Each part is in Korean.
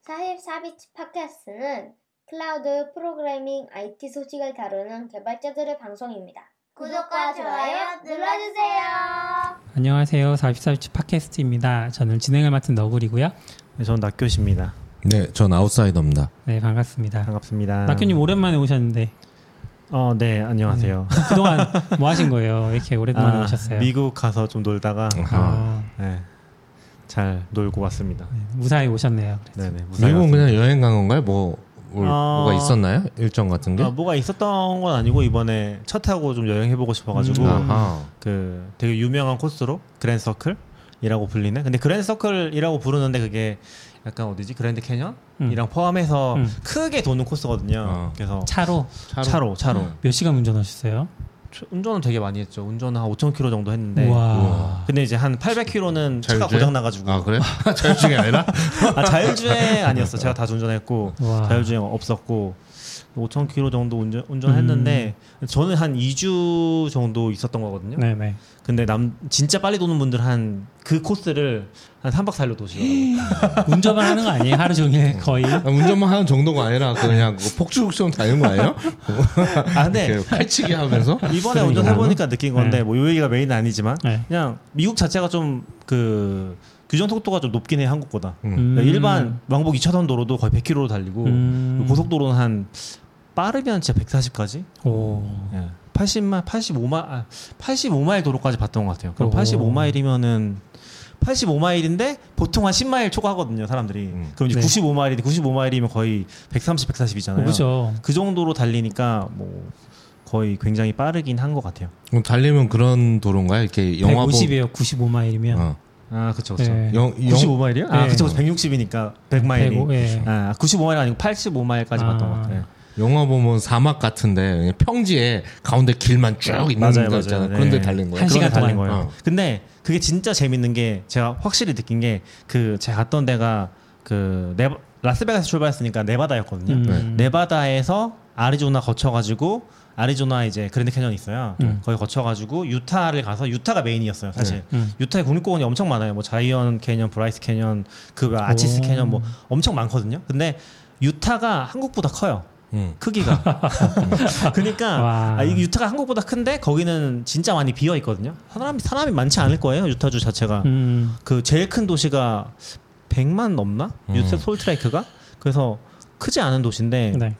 44비치 팟캐스트는 클라우드 프로그래밍 IT 소식을 다루는 개발자들의 방송입니다. 구독과 좋아요 눌러주세요. 안녕하세요. 44비치 팟캐스트입니다. 저는 진행을 맡은 너구리고요. 네, 저는 낙교시입니다. 네, 전 아웃사이더입니다. 네, 반갑습니다. 반갑습니다. 낙교님 오랜만에 오셨는데. 네, 안녕하세요. 네. 그동안 뭐 하신 거예요? 왜 이렇게 오랜만에 오셨어요? 미국 가서 좀 놀다가 네, 잘 놀고 왔습니다. 네, 무사히 오셨네요. 네네. 미국은 그냥 여행 간 건가요? 뭐가 있었나요? 일정 같은 게? 뭐가 있었던 건 아니고 이번에 차 타고 좀 여행해보고 싶어가지고 그 되게 유명한 코스로 그랜드서클이라고 불리네. 근데 그랜드서클이라고 부르는데 그게 약간 어디지? 그랜드 캐년이랑 포함해서 크게 도는 코스거든요. 그래서 차로 몇 시간 운전하셨어요? 운전은 되게 많이 했죠. 운전은 한 5,000km 정도 했는데. 우와. 근데 이제 한 800km는 차가 고장 나가지고. 아, 그래? 자율주행 아니라? 자율주행 아니었어. 제가 다 운전했고 자율주행 없었고 5,000km 정도 운전했는데 저는 한 2주 정도 있었던 거거든요. 네네. 근데 진짜 빨리 도는 분들 그 코스를 한 3박 4일로 도시더라고요. 운전만 하는 거 아니에요? 하루 종일 거의? 운전만 하는 정도가 아니라 그냥 폭주국처럼 다니는 거 아니에요? 근데 칼치기 하면서? 이번에 운전해보니까 느낀 건데 뭐 요 얘기가 메인은 아니지만 그냥 미국 자체가 좀 규정 속도가 좀 높긴 해, 한국보다. 그러니까 일반 왕복 2차선 도로도 거의 100km로 달리고 고속도로는 한 빠르면 진짜 140까지? 예. 85마일 도로까지 봤던 것 같아요. 그럼 85마일인데 보통 한 10마일 초과하거든요, 사람들이. 그럼 이제 95마일이면 거의 130, 140이잖아요. 그렇죠. 그 정도로 달리니까 뭐 거의 굉장히 빠르긴 한 것 같아요. 그럼 달리면 그런 도로인가요? 이렇게 영화 150이에요. 95마일이면. 그쵸. 네. 95마일이요? 네. 그쵸. 160이니까 100마일이. 네. 95마일 아니고 85마일까지 봤던 것 같아요. 영화 보면 사막 같은데 평지에 가운데 길만 쭉 있는 거 있잖아요. 네. 그런데 달린 거예요. 1시간 달린 거예요. 근데 그게 진짜 재밌는 게 제가 확실히 느낀 게 제가 갔던 데가 라스베가스 출발했으니까 네바다였거든요. 네바다에서 아리조나 거쳐가지고 아리조나 이제 그랜드 캐년이 있어요. 거기 거쳐가지고 유타를 가서 유타가 메인이었어요, 사실. 유타에 국립공원이 엄청 많아요. 뭐 자이언 캐년, 브라이스 캐년, 아치스 캐년 뭐 엄청 많거든요. 근데 유타가 한국보다 커요. 크기가. 그러니까 이 유타가 한국보다 큰데 거기는 진짜 많이 비어 있거든요. 사람이 많지 않을 거예요, 유타주 자체가. 그 제일 큰 도시가 100만 넘나? 유타 솔트레이크가? 그래서 크지 않은 도시인데. 네.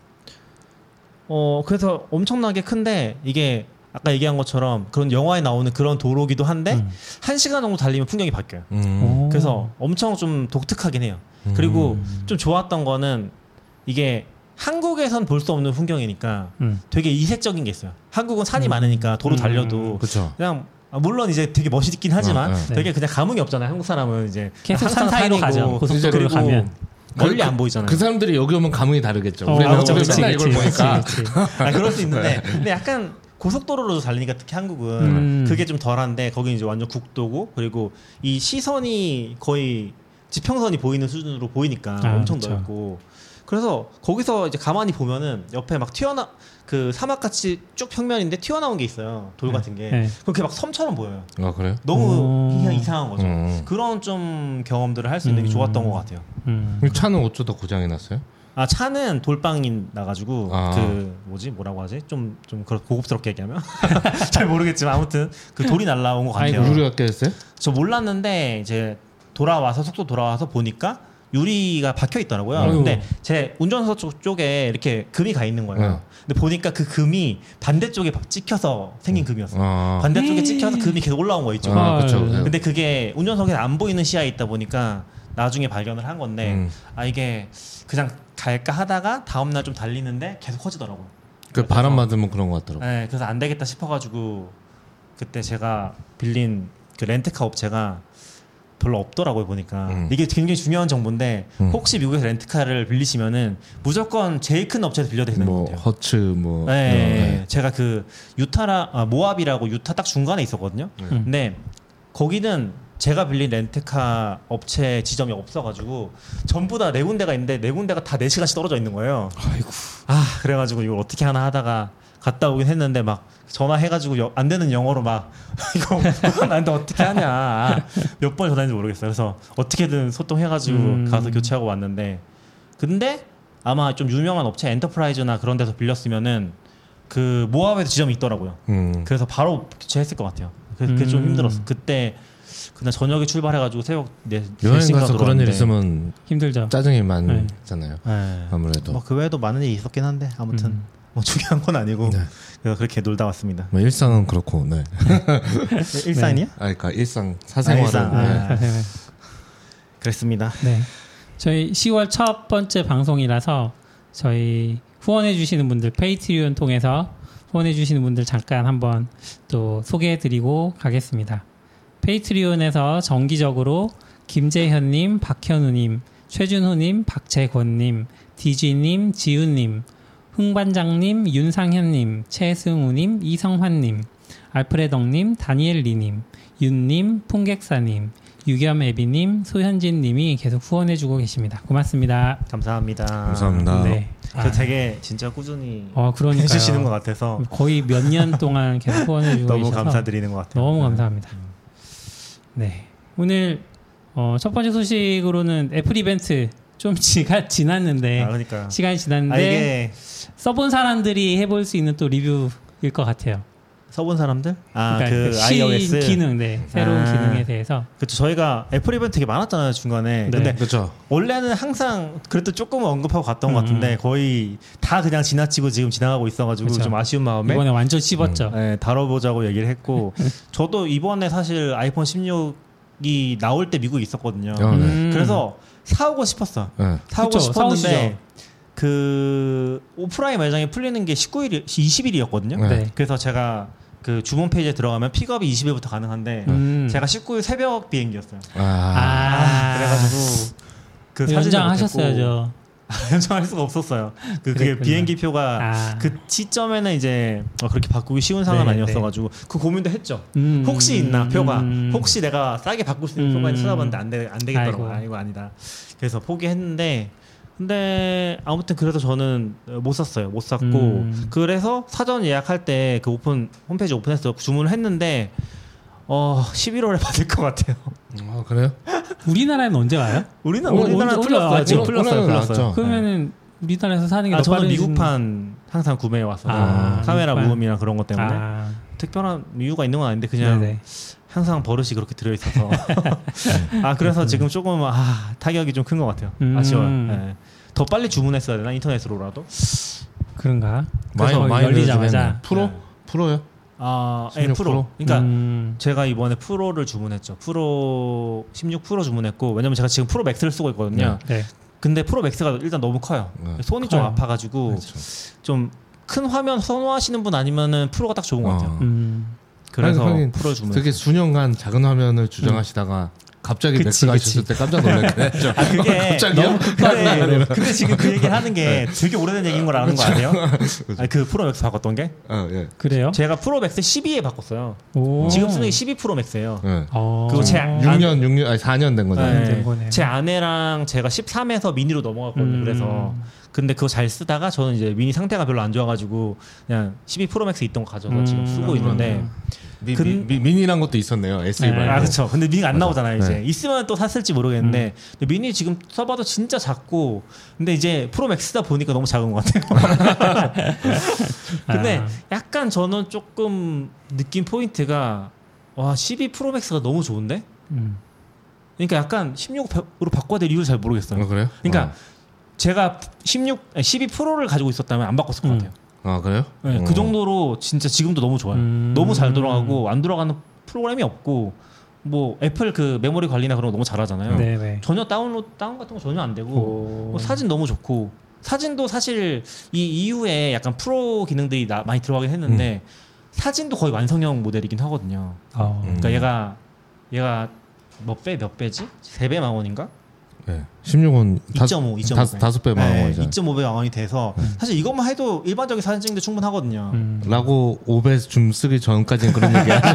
그래서 엄청나게 큰데 이게 아까 얘기한 것처럼 그런 영화에 나오는 그런 도로기도 한데 1시간 정도 달리면 풍경이 바뀌어요. 그래서 엄청 좀 독특하긴 해요. 그리고 좀 좋았던 거는 이게 한국에선 볼 수 없는 풍경이니까 되게 이색적인 게 있어요. 한국은 산이 많으니까 도로 달려도 그냥 물론 이제 되게 멋있긴 하지만 되게 그냥 감흥이 없잖아요. 한국 사람은 이제 계속 산 사이로 가죠. 고속도로로 가면 멀리 안 보이잖아요. 그 사람들이 여기 오면 감흥이 다르겠죠. 우리는 맨날 이걸 보니까. 그럴 수 있는데 근데 약간 고속도로로 달리니까 특히 한국은 그게 좀 덜한데 거기는 이제 완전 국도고 그리고 이 시선이 거의 지평선이 보이는 수준으로 보이니까 엄청 그쵸. 넓고 그래서 거기서 이제 가만히 보면은 옆에 막 그 사막같이 쭉 평면인데 튀어나온 게 있어요. 돌 같은 게. 그게 막 섬처럼 보여요. 아, 그래요? 너무 그냥 이상한 거죠. 그런 좀 경험들을 할 수 있는 게 좋았던 것 같아요. 차는 어쩌다 고장이 났어요? 차는 돌방이 나가지고 뭐라고 하지? 좀 고급스럽게 얘기하면 잘 모르겠지만 아무튼 그 돌이 날라온 것 같아요. 유리가 깨졌어요? 저 몰랐는데 이제 속도 돌아와서 보니까 유리가 박혀 있더라고요. 근데 제 운전석 쪽에 이렇게 금이 가 있는 거예요. 근데 보니까 그 금이 반대쪽에 찍혀서 생긴 금이었어요. 반대쪽에 찍혀서 금이 계속 올라온 거 있죠. 그쵸. 근데 그게 운전석에 안 보이는 시야에 있다 보니까 나중에 발견을 한 건데 이게 그냥 갈까 하다가 다음날 좀 달리는데 계속 커지더라고요. 그 바람 맞으면 그런 것 같더라고요. 네, 그래서 안 되겠다 싶어가지고 그때 제가 빌린 그 렌트카 업체가 별로 없더라고요, 보니까. 이게 굉장히 중요한 정보인데 혹시 미국에서 렌트카를 빌리시면은 무조건 제일 큰 업체에서 빌려야 되는 것 같아요. 허츠 네. 제가 그 모압이라고 유타 딱 중간에 있었거든요. 근데 거기는 제가 빌린 렌트카 업체 지점이 없어가지고 전부 다 4군데가 있는데 4군데가 다 4시간씩 떨어져 있는 거예요. 아이고. 그래가지고 이걸 어떻게 하나 하다가 갔다 오긴 했는데 막 전화해가지고 안 되는 영어로 막 이거 나한테 어떻게 하냐 몇 번 전화했는지 모르겠어요. 그래서 어떻게든 소통해가지고 가서 교체하고 왔는데 근데 아마 좀 유명한 업체 엔터프라이즈나 그런 데서 빌렸으면은 그 모압에도 지점이 있더라고요. 그래서 바로 교체했을 것 같아요. 그게 좀 힘들었어. 그때 그날 저녁에 출발해가지고 새벽 여행 가서 그런 일 있으면 힘들죠. 짜증이 많잖아요. 네. 아무래도 뭐 그 외에도 많은 일이 있었긴 한데 아무튼 뭐 중요한 건 아니고 네. 그래서 그렇게 놀다 왔습니다. 뭐 일상은 그렇고, 네. 일산이야? 그러니까 일상 사생활은 일상. 네. 그랬습니다. 네. 저희 10월 첫 번째 방송이라서 저희 후원해 주시는 분들 페이트리온 통해서 후원해 주시는 분들 잠깐 한번 또 소개해 드리고 가겠습니다. 페이트리온에서 정기적으로 김재현님, 박현우님, 최준호님, 박재권님, 디지님, 지훈님, 흥반장님, 윤상현님, 최승우님, 이성환님, 알프레덕님, 다니엘리님, 윤님, 풍객사님, 유겸애비님, 소현진님이 계속 후원해주고 계십니다. 고맙습니다. 감사합니다. 감사합니다. 네. 되게 진짜 꾸준히 그러니까요. 해주시는 것 같아서 거의 몇 년 동안 계속 후원해주고 너무 계셔서 감사드리는 것 같아요. 너무 감사합니다. 네. 오늘 첫 번째 소식으로는 애플 이벤트 좀 지났는데 그러니까 시간이 지났는데 이게 써본 사람들이 해볼 수 있는 또 리뷰일 것 같아요. 써본 사람들? 그러니까 그 iOS 기능, 네, 새로운 기능에 대해서. 그렇죠. 저희가 애플 이벤트 되게 많았잖아요 중간에. 네. 근데 그렇죠. 원래는 항상 그래도 조금 언급하고 갔던 것 같은데 거의 다 그냥 지나치고 지금 지나가고 있어가지고 그쵸. 좀 아쉬운 마음에 이번에 완전 씹었죠. 네, 다뤄보자고 얘기를 했고 저도 이번에 사실 아이폰 16이 나올 때 미국에 있었거든요. 네. 그래서 사오고 싶었어. 네. 사오고 그쵸, 싶었는데 사오시죠. 그 오프라인 매장이 풀리는 게 20일이었거든요. 네. 그래서 제가 그 주문 페이지에 들어가면 픽업이 20일부터 가능한데 제가 19일 새벽 비행기였어요. 그래가지고 그 사진을 연장하셨어야죠. 연장할 수가 없었어요. 그게 그랬구나. 비행기 표가 그 시점에는 이제 그렇게 바꾸기 쉬운 상황은 네, 아니었어가지고 그 고민도 했죠. 혹시 있나 표가 혹시 내가 싸게 바꿀 수 있는 표가 찾아봤는데 안 되겠더라고요. 아이고. 아니다. 그래서 포기했는데 근데 아무튼 그래서 저는 못 샀어요. 못 샀고 그래서 사전 예약할 때 그 홈페이지 오픈해서 주문을 했는데 11월에 받을 것 같아요. 그래요? 우리나라에는 언제 와요? 우리나라 풀렸어요. 지금 풀렸어요. 그러면은 우리나라에서 사는 게 더 저는 빠르신... 미국판 항상 구매해 왔어요. 카메라 무음이나 그런 것 때문에 특별한 이유가 있는 건 아닌데 그냥 네네. 항상 버릇이 그렇게 들어 있어서 그래서 지금 조금 타격이 좀 큰 것 같아요. 아쉬워요. 네. 더 빨리 주문했어야 되나 인터넷으로라도? 그런가? 많이 열리자마자 프로요? 네, 프로. 그러니까 제가 이번에 프로를 주문했죠. 16 프로 주문했고 왜냐면 제가 지금 프로 맥스를 쓰고 있거든요. 네. 근데 프로 맥스가 일단 너무 커요. 손이 좀 아파가지고 그렇죠. 좀 큰 화면 선호하시는 분 아니면은 프로가 딱 좋은 것 같아요. 그래서 프로 주문했어요. 되게 수년간 작은 화면을 주장하시다가 갑자기 맥스가 있었을 때 깜짝 놀랐긴 했죠. 그게 너무 근데 지금 그 얘기를 하는 게 되게 오래된 얘기인 걸 아는 거 아세요? 그 프로 맥스 바꿨던 게? 예. 그래요? 제가 프로 맥스 12에 바꿨어요. 오. 지금 쓰는 게 12 프로 맥스예요. 네. 그리고 4년 된 거잖아요. 된 거네요. 제 아내랑 제가 13에서 미니로 넘어갔거든요. 그래서 근데 그거 잘 쓰다가 저는 이제 미니 상태가 별로 안 좋아가지고 그냥 12 프로 맥스 있던 거 가져서 지금 쓰고 있는데 미니란 것도 있었네요. SE 말고. 그렇죠. 근데 미니가 안 나오잖아요. 이제 네. 있으면 또 샀을지 모르겠는데 근데 미니 지금 써봐도 진짜 작고 근데 이제 프로 맥스다 보니까 너무 작은 것 같아요. 근데 약간 저는 조금 느낀 포인트가 12 프로 맥스가 너무 좋은데? 그러니까 약간 16으로 바꿔야 될 이유를 잘 모르겠어요. 그래요? 그러니까 제가 12 프로를 가지고 있었다면 안 바꿨을 것 같아요. 그래요? 네, 그 정도로 진짜 지금도 너무 좋아요. 너무 잘 돌아가고 안 돌아가는 프로그램이 없고 뭐 애플 그 메모리 관리나 그런 거 너무 잘하잖아요. 네네. 전혀 다운 같은 거 전혀 안 되고 뭐 사진 너무 좋고 사진도 사실 이 이후에 약간 프로 기능들이 많이 들어가긴 했는데 사진도 거의 완성형 모델이긴 하거든요. 그러니까 얘가 몇 배지? 3배 망원인가? 네. 16은 2.5 5배 망원이잖아요. 2.5배 망원이 돼서 사실 이것만 해도 일반적인 사진 찍는데 충분하거든요. 라고 5배 줌 쓰기 전까지는 그런 얘기하죠.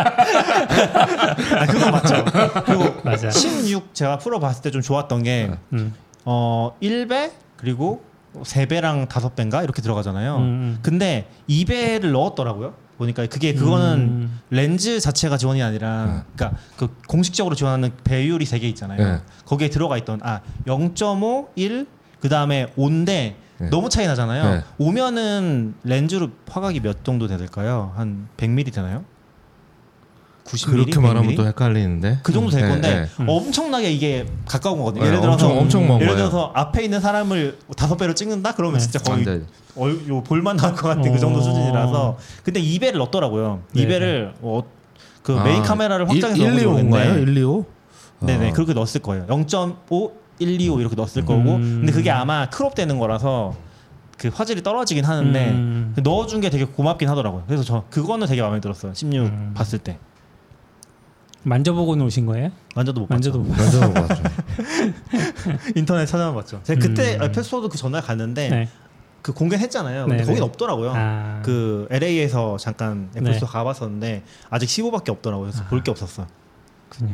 그건 맞죠. 그리고 맞아. 16 제가 프로 봤을 때 좀 좋았던 게 1배 그리고 3배랑 5배인가 이렇게 들어가잖아요. 근데 2배를 넣었더라고요. 보니까 그거는 렌즈 자체가 지원이 아니라 그러니까 그 공식적으로 지원하는 배율이 3개 있잖아요. 거기에 들어가 있던 0.5, 1, 그 다음에 온데 네. 너무 차이 나잖아요. 네. 오면은 렌즈로 화각이 몇 정도 될까요? 한 100mm 되나요? 90mm? 그렇게 말하면 100mm? 또 헷갈리는데. 그 정도 될 네, 건데 네. 엄청나게 이게 가까운 거거든요. 네, 예를 들어서 엄청 먼 예를 거예요. 들어서 앞에 있는 사람을 5배로 찍는다? 그러면 네. 진짜 거의 안 돼. 요 볼만 나올 것 같은 그 정도 어. 수준이라서. 근데 2배를 넣었더라고요. 네. 2배를 그 메인 카메라를 확장해서 125인가요? 125? 네네 그렇게 넣었을 거예요. 0.5, 125 이렇게 넣었을 거고. 근데 그게 아마 크롭 되는 거라서 그 화질이 떨어지긴 하는데 넣어준 게 되게 고맙긴 하더라고요. 그래서 저 그거는 되게 마음에 들었어요. 16 봤을 때. 만져보고는 오신 거예요? 만져도 못 봤죠. 만져도 못 봤어요. 완전 맞죠. 인터넷 찾아만 봤죠. 제가 그때 에피소드 그 전날 갔는데 네. 그 공개했잖아요. 근데 네, 거긴 네. 없더라고요. 아. 그 LA에서 잠깐 네. 에피소드 가봤었는데 아직 15밖에 없더라고요. 그래서 볼 게 없었어. 그렇군요.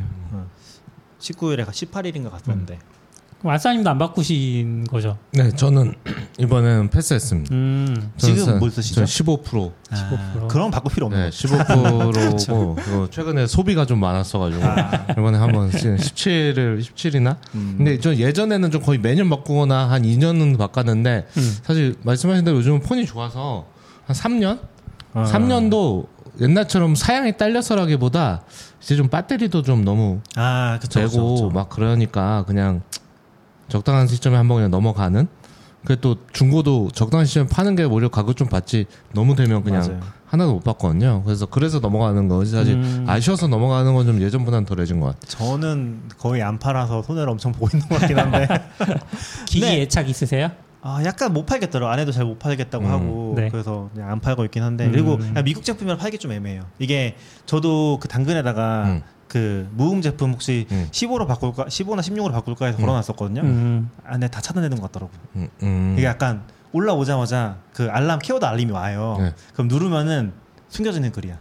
19일에 18일인가 갔었는데. 그럼 아싸님도 안 바꾸신 거죠? 네, 저는 이번에는 패스했습니다. 지금 뭘 쓰시죠? 15%. 15%. 그럼 바꿀 필요 없는 네, 거죠. 15%고 그리고 최근에 소비가 좀 많았어가지고 이번에 한번 17이나. 근데 저 예전에는 좀 거의 매년 바꾸거나 한 2년은 바꿨는데 사실 말씀하신 대로 요즘은 폰이 좋아서 한 3년? 3년도 옛날처럼 사양이 딸려서라기보다 이제 좀 배터리도 좀 너무 그쵸, 되고 그쵸. 막 그러니까 그냥 적당한 시점에 한번 그냥 넘어가는. 그래 또 중고도 적당한 시점에 파는 게 오히려 가격 좀 받지 너무 되면 그냥 맞아요. 하나도 못 받거든요. 그래서 넘어가는 거지. 사실 아쉬워서 넘어가는 건 좀 예전보다는 덜해진 것 같아요. 저는 거의 안 팔아서 손해를 엄청 보이는 것 같긴 한데 기기 네. 애착 있으세요? 약간 못 팔겠더라고요. 아내도 잘 못 팔겠다고 하고 네. 그래서 그냥 안 팔고 있긴 한데 그리고 그냥 미국 제품이라 팔기 좀 애매해요. 이게 저도 그 당근에다가 그 무음 제품 혹시 15로 바꿀까 15나 16으로 바꿀까 해서 걸어놨었거든요. 근데 다 차단되는 것 같더라고요. 이게 약간 올라오자마자 그 알람 키워드 알림이 와요. 네. 그럼 누르면은 숨겨지는 글이야.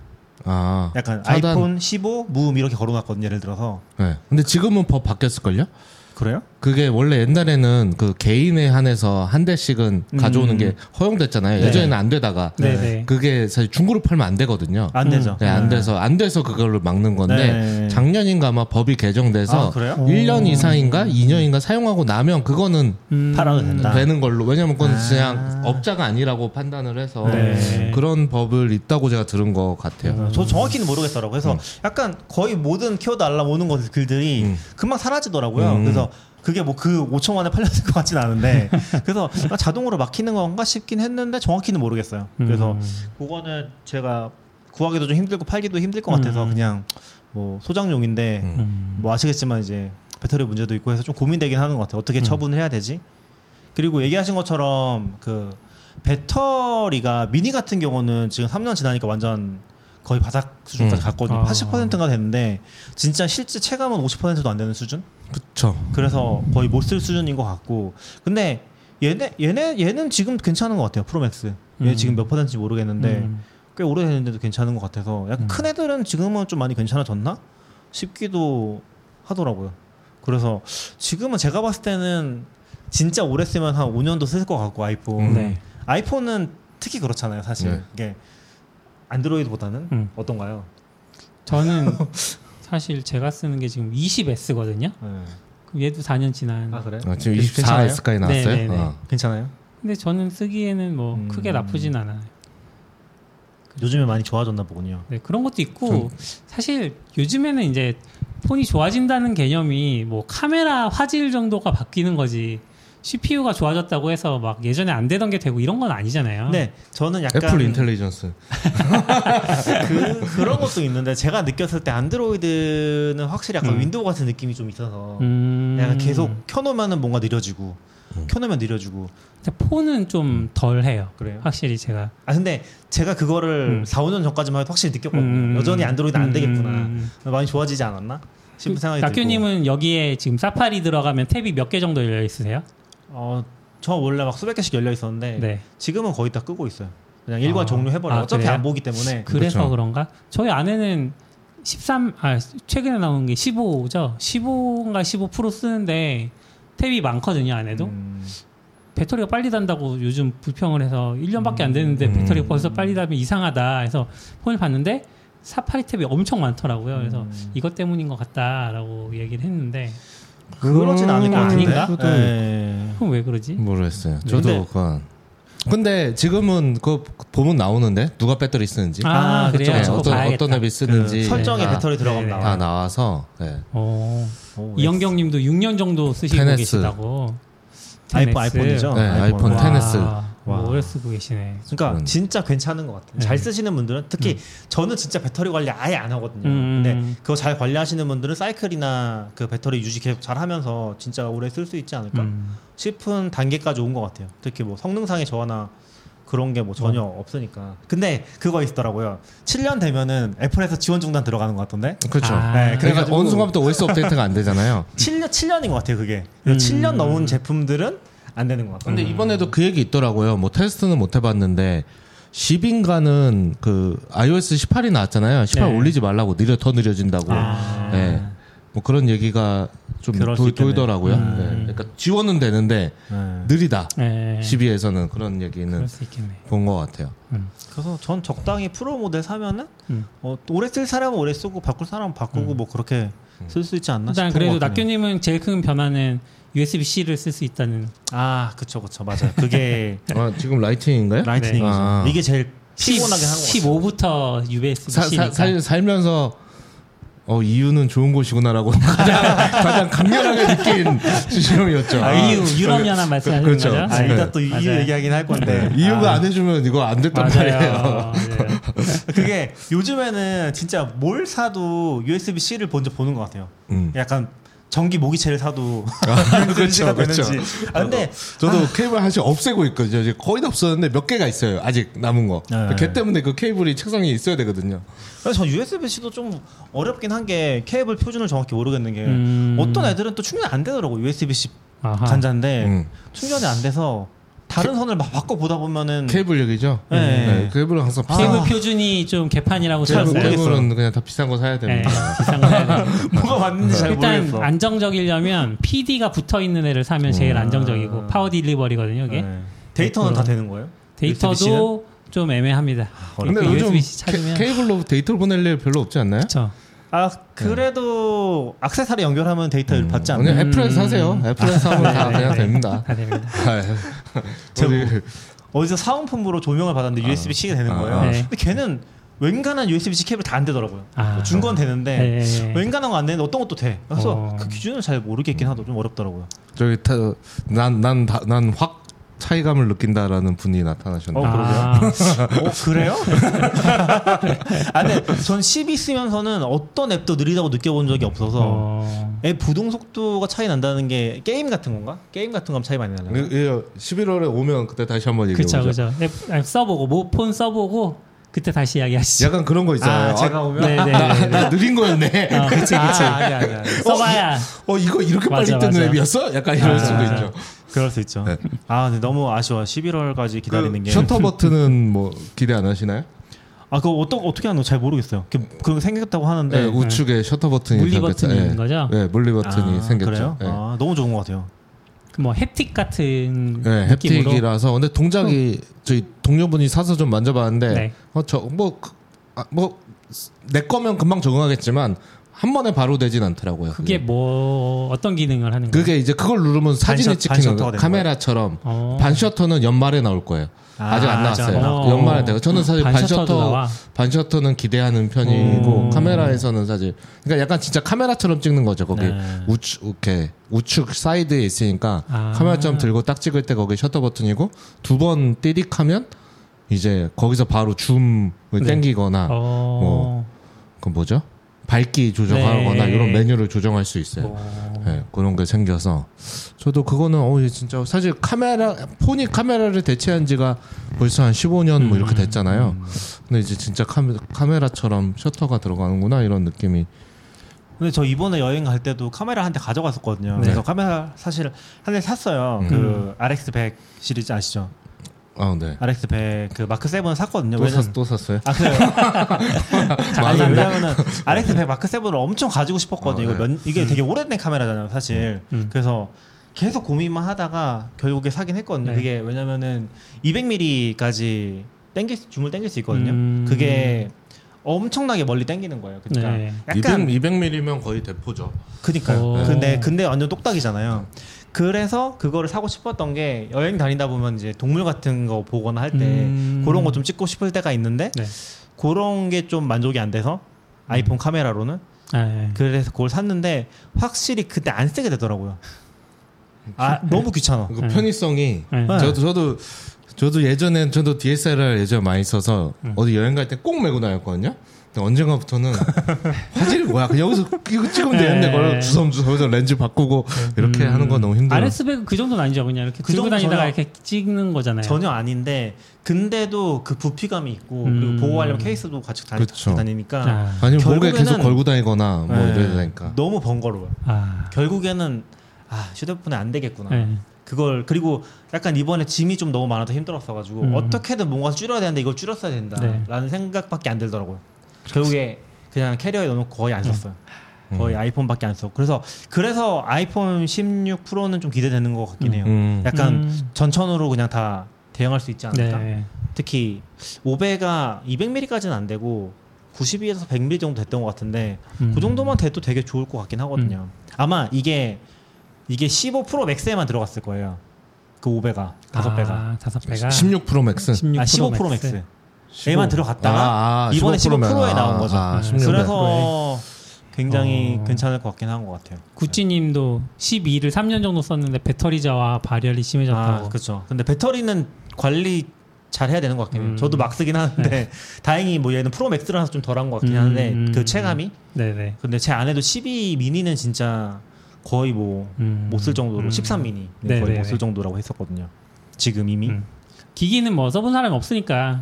약간 차단. 아이폰 15 무음 이렇게 걸어놨거든요. 예를 들어서. 네. 근데 지금은 법 바뀌었을걸요? 그래요? 그게 원래 옛날에는 그 개인에 한해서 한 대씩은 가져오는 게 허용됐잖아요. 네. 예전에는 안 되다가 네네. 그게 사실 중고로 팔면 안 되거든요. 안 되죠. 네, 안 돼서 그걸로 막는 건데 네. 작년인가 아마 법이 개정돼서 그래요? 1년 이상인가 2년인가 사용하고 나면 그거는 팔아도 된다. 되는 걸로. 왜냐면 그건 그냥 업자가 아니라고 판단을 해서 네. 그런 법을 있다고 제가 들은 것 같아요. 저 정확히는 모르겠더라고요. 그래서 약간 거의 모든 키워드 알람 오는 글들이 금방 사라지더라고요. 그래서 그게 뭐 그 5초 만에 팔렸을 것 같진 않은데 그래서 자동으로 막히는 건가 싶긴 했는데 정확히는 모르겠어요. 그래서 그거는 제가 구하기도 좀 힘들고 팔기도 힘들 것 같아서 그냥 뭐 소장용인데 뭐 아시겠지만 이제 배터리 문제도 있고 해서 좀 고민되긴 하는 것 같아요. 어떻게 처분을 해야 되지? 그리고 얘기하신 것처럼 그 배터리가 미니 같은 경우는 지금 3년 지나니까 완전 거의 바닥 수준까지 갔거든요. 80%가 됐는데 진짜 실제 체감은 50%도 안 되는 수준? 그쵸. 그래서 거의 못 쓸 수준인 것 같고. 근데 얘는 지금 괜찮은 것 같아요. 프로맥스. 얘 지금 몇 %인지 모르겠는데 꽤 오래됐는데도 괜찮은 것 같아서 약간 큰 애들은 지금은 좀 많이 괜찮아졌나 싶기도 하더라고요. 그래서 지금은 제가 봤을 때는 진짜 오래 쓰면 한 5년도 쓸 것 같고 아이폰. 네. 아이폰은 특히 그렇잖아요. 사실 네. 이게 안드로이드보다는 어떤가요? 저는 사실 제가 쓰는 게 지금 20S거든요. 그럼 얘도 4년 지난. 그래요? 지금 괜찮아요? 24S까지 나왔어요? 네네네. 괜찮아요? 근데 저는 쓰기에는 뭐 크게 나쁘진 않아요. 요즘에 많이 좋아졌나 보군요. 네, 그런 것도 있고 사실 요즘에는 이제 폰이 좋아진다는 개념이 뭐 카메라 화질 정도가 바뀌는 거지 CPU가 좋아졌다고 해서 막 예전에 안 되던 게 되고 이런 건 아니잖아요. 네, 저는 약간 애플 인텔리전스. 그런 것도 있는데 제가 느꼈을 때 안드로이드는 확실히 약간 윈도우 같은 느낌이 좀 있어서 약간 계속 켜놓으면은 뭔가 느려지고 켜놓으면 느려지고. 폰은 좀 덜해요. 그래요? 확실히 제가. 근데 제가 그거를 4, 5년 전까지만 해도 확실히 느꼈거든요. 여전히 안드로이드 안 되겠구나. 많이 좋아지지 않았나 싶은 생각이 들고. 낙교님은 여기에 지금 사파리 들어가면 탭이 몇 개 정도 열려 있으세요? 저 원래 막 수백 개씩 열려 있었는데 네. 지금은 거의 다 끄고 있어요. 그냥 일괄 종료해버려요. 어차피 그래요? 안 보기 때문에. 그래서 그렇죠. 그런가? 저희 아내는 최근에 나온 게 15죠. 15인가 15 프로 쓰는데 탭이 많거든요, 아내도. 배터리가 빨리 단다고 요즘 불평을 해서 1년밖에 안 됐는데 배터리가 벌써 빨리 닿으면 이상하다 해서 폰을 봤는데 사파리 탭이 엄청 많더라고요. 그래서 이것 때문인 것 같다라고 얘기를 했는데 그러진 않을 것 같은데. 아닌가? 네. 그럼 왜 그러지? 모르겠어요. 저도 근데- 그건. 근데 지금은 그 보면 나오는데 누가 배터리 쓰는지 아, 그쵸, 그래요? 그쵸. 그거 봐야겠다. 어떤 앱이 쓰는지 그 설정에 다, 배터리 들어가면 네네. 나와. 다 나와서 네. 오, 이영경님도 6년 정도 쓰시고 테네스. 계시다고. 아이폰이죠. 네, 아이폰 와. 테네스. 와, 오래 쓰고 계시네. 그러니까 진짜 괜찮은 것 같아요. 잘 쓰시는 분들은 특히 저는 진짜 배터리 관리 아예 안 하거든요. 근데 그거 잘 관리하시는 분들은 사이클이나 그 배터리 유지 계속 잘 하면서 진짜 오래 쓸 수 있지 않을까 싶은 단계까지 온 것 같아요. 특히 뭐 성능상의 저하나 그런 게 뭐 전혀 없으니까. 근데 그거 있더라고요. 7년 되면은 애플에서 지원 중단 들어가는 것 같던데. 그렇죠. 아. 네, 그러니까 그래가지고 어느 순간부터 OS 업데이트가 안 되잖아요. 7년인 것 같아요. 그게 7년 넘은 제품들은 안 되는 것 같아요. 근데 이번에도 그 얘기 있더라고요. 뭐 테스트는 못 해봤는데 10인가는 그 iOS 18이 나왔잖아요. 18 네. 올리지 말라고 더 느려진다고. 네. 뭐 그런 얘기가 좀 그럴 수 있겠네. 돌더라고요. 네. 그러니까 지원은 되는데 느리다. 네. 12에서는 그런 얘기는 그럴 수 있겠네. 본 것 같아요. 그래서 전 적당히 프로 모델 사면은 음. 오래 쓸 사람은 오래 쓰고 바꿀 사람은 바꾸고 뭐 그렇게 쓸 수 있지 않나 일단 싶은 그래도 것 같긴 해요. 낙교님은 제일 큰 변화는 USB-C를 쓸 수 있다는. 아 그쵸 맞아요. 그게 아, 지금 라이팅인가요? 라이트닝이죠. 아. 이게 제일 피곤하게 한 것 같아요. 15부터 USB-C니까. 살면서 이유는 좋은 곳이구나라고 가장 강렬하게 느낀 시험이었죠. 이유 유럽연합 말씀하시는 그렇죠. 거죠? 아, 이따 또 이유 맞아요. 얘기하긴 할 건데 이유가 안 해주면 이거 안 됐단 말이에요. 맞아요. 그게 요즘에는 진짜 뭘 사도 USB-C를 먼저 보는 것 같아요. 약간 전기 모기채를 사도 그렇죠, 그렇죠. 근데 저도 케이블 하나씩 없애고 있거든요. 이제 거의 다 없었는데 몇 개가 있어요. 아직 남은 거. 네. 걔 때문에 그 케이블이 책상에 있어야 되거든요. 그래서 전 USB-C도 좀 어렵긴 한 게 케이블 표준을 정확히 모르겠는 게 어떤 애들은 또 충전이 안 되더라고. USB-C 아하. 단자인데 충전이 안 돼서 다른 선을 막 바꿔 보다 보면은 케이블 얘기죠. 네. 케이블은 항상 케이블 표준이 좀 개판이라고 잘 들었어요. 모르겠어요. 케이블은 그냥 다 비싼 거 사야 네, 됩니다. 비싼 거 사야 돼요. 뭐가 맞는지 잘 일단 모르겠어. 안정적이려면 PD가 붙어 있는 애를 사면 제일 안정적이고 파워 딜리버리거든요, 이게. 네. 데이터는 다 되는 거예요? 데이터도 USB-C는? 좀 애매합니다. 근데 그 요즘 USB-C 찾으면 케이블로 데이터를 보낼 일 별로 없지 않나요? 그렇죠. 아 그래도 악세사리 연결하면 데이터를 받지 않나요? 그냥 애플에서 사세요. 애플에서 하면 다 그냥 됩니다. 다 됩니다. 저 우리 어디서 사은품으로 조명을 받았는데 USB-C가 되는 거예요. 네. 근데 걔는 웬간한 USB-C 케이블 다 안 되더라고요. 아. 준 건 되는데 네. 웬간한 거 안 되는데 어떤 것도 돼. 그래서 어. 그 기준을 잘 모르겠긴 하도 좀 어렵더라고요. 저기 난 확 차이감을 느낀다라는 분이 나타나셨네요. 그래요? 아, 근데 전 12 쓰면서는 어떤 앱도 느리다고 느껴본 적이 없어서 앱 부동 속도가 차이 난다는 게 게임 같은 건가? 게임 같은 건 차이 많이 나요. 11월에 오면 그때 다시 한번 얘기해보죠. 그렇죠, 그렇죠. 앱 써보고 모폰 써보고 그때 다시 이야기하시죠. 약간 그런 거 있잖아요. 제가 오면 네네. 나 느린 거였네. 그치. 아니야. 써봐야. 이거 이렇게 빨리 맞아, 뜨는 맞아. 앱이었어? 약간 이럴 수도 있죠. 그럴 수 있죠. 네. 아, 근데 너무 아쉬워. 11월까지 기다리는 게. 셔터 버튼은 뭐 기대 안 하시나요? 아, 그거 어떻게 하는 거 잘 모르겠어요. 그런 거 생겼다고 하는데. 네, 우측에 셔터 버튼이 물리 생겼죠. 버튼이 있는 네. 거죠? 네, 물리 버튼이 생겼죠. 그래요? 네. 아, 너무 좋은 것 같아요. 뭐 햅틱 같은 네, 느낌으로. 햅틱이라서 근데 동작이 저희 동료분이 사서 좀 만져봤는데 네. 내 거면 금방 적응하겠지만 한 번에 바로 되진 않더라고요. 그게 뭐 어떤 기능을 하는 거예요? 그게 이제 그걸 누르면 사진이 찍히는 반셔터가 거 되는 카메라처럼 어. 반셔터는 연말에 나올 거예요. 아직 안 나왔어요. 어. 연말에 되고 저는 사실 반셔터도 나와. 반셔터는 기대하는 편이고 카메라에서는 사실 그러니까 약간 진짜 카메라처럼 찍는 거죠. 거기 네. 우측 사이드에 있으니까 카메라처럼 들고 딱 찍을 때 거기 셔터 버튼이고 두 번 띠딕하면 이제 거기서 바로 줌을 땡기거나 그 뭐죠? 밝기 조정하거나 네. 이런 메뉴를 조정할 수 있어요. 네, 그런 게 생겨서 저도 그거는 진짜 사실 폰이 카메라를 대체한 지가 벌써 한 15년 뭐 이렇게 됐잖아요. 근데 이제 진짜 카메라처럼 셔터가 들어가는구나 이런 느낌이. 근데 저 이번에 여행 갈 때도 카메라 한 대 가져갔었거든요. 네. 그래서 카메라 사실 한 대 샀어요. 그 RX100 시리즈 아시죠? 네. RX100 그 마크 7 샀거든요. 또 샀어요? 아 그래요? 잘한다. 왜냐면은 RX100 마크 7을 엄청 가지고 싶었거든요. 네. 이게 되게 오래된 카메라잖아요, 사실. 그래서 계속 고민만 하다가 결국에 사긴 했거든요. 네. 그게 왜냐면은 200mm까지 줌을 당길 수 있거든요. 그게 엄청나게 멀리 당기는 거예요. 그러니까 네. 약간 200mm면 거의 대포죠. 그니까요. 근데 완전 똑딱이잖아요. 그래서 그거를 사고 싶었던 게 여행 다니다 보면 이제 동물 같은 거 보거나 할 때 그런 거 좀 찍고 싶을 때가 있는데 네. 그런 게 좀 만족이 안 돼서 아이폰 카메라로는 네. 그래서 그걸 샀는데 확실히 그때 안 쓰게 되더라고요. 너무 귀찮아. 그 편의성이 네. 저도 예전엔 저도 DSLR 예전에 많이 써서 어디 여행 갈 때 꼭 메고 다녔거든요. 근데 언젠가부터는 화질이 뭐야? 그냥 여기서 이거 찍으면 되는데 그걸 주섬주섬 렌즈 바꾸고 이렇게 하는 건 너무 힘들어. RS백은 그 정도는 아니죠. 그냥 이렇게 들고 다니다가 이렇게 찍는 거잖아요. 전혀 아닌데 근데도 그 부피감이 있고 그리고 보호하려면 케이스도 같이 다니니까 아니면 목에 계속 걸고 다니거나 뭐 이래야 되니까 너무 번거로워요. 결국에는 휴대폰에 안 되겠구나. 네. 그걸 그리고 약간 이번에 짐이 좀 너무 많아서 힘들었어가지고 어떻게든 뭔가 줄여야 되는데 이걸 줄였어야 된다라는 생각밖에 안 들더라고요. 결국에 그냥 캐리어에 넣어놓고 거의 안 썼어요. 거의 아이폰밖에 안 썼고 그래서 아이폰 16 프로는 좀 기대되는 것 같긴 해요. 약간 전천후로 그냥 다 대응할 수 있지 않을까. 네. 특히 500가 200mm까지는 안 되고 92에서 100mm 정도 됐던 것 같은데 그 정도만 돼도 되게 좋을 것 같긴 하거든요. 아마 이게 15 프로 맥스에만 들어갔을 거예요. 그 5배가 5배가 5배가 16 프로 맥스 15 프로 맥스 에만 들어갔다가 이번에 15 프로에 나온 거죠. 그래서 굉장히 괜찮을 것 같긴 한 것 같아요. 구찌님도 12를 3년 정도 썼는데 배터리 저하 발열이 심해졌다고. 그렇죠. 근데 배터리는 관리 잘 해야 되는 것 같긴 해요. 저도 막 쓰긴 하는데 다행히 뭐 얘는 프로 맥스라서 좀 덜한 것 같긴 한데 그 체감이. 네네. 근데 제 아내도 12 미니는 진짜 거의 뭐 못 쓸 정도로 13 미니 거의 못 쓸 정도라고 했었거든요. 지금 이미 기기는 뭐 써본 사람이 없으니까.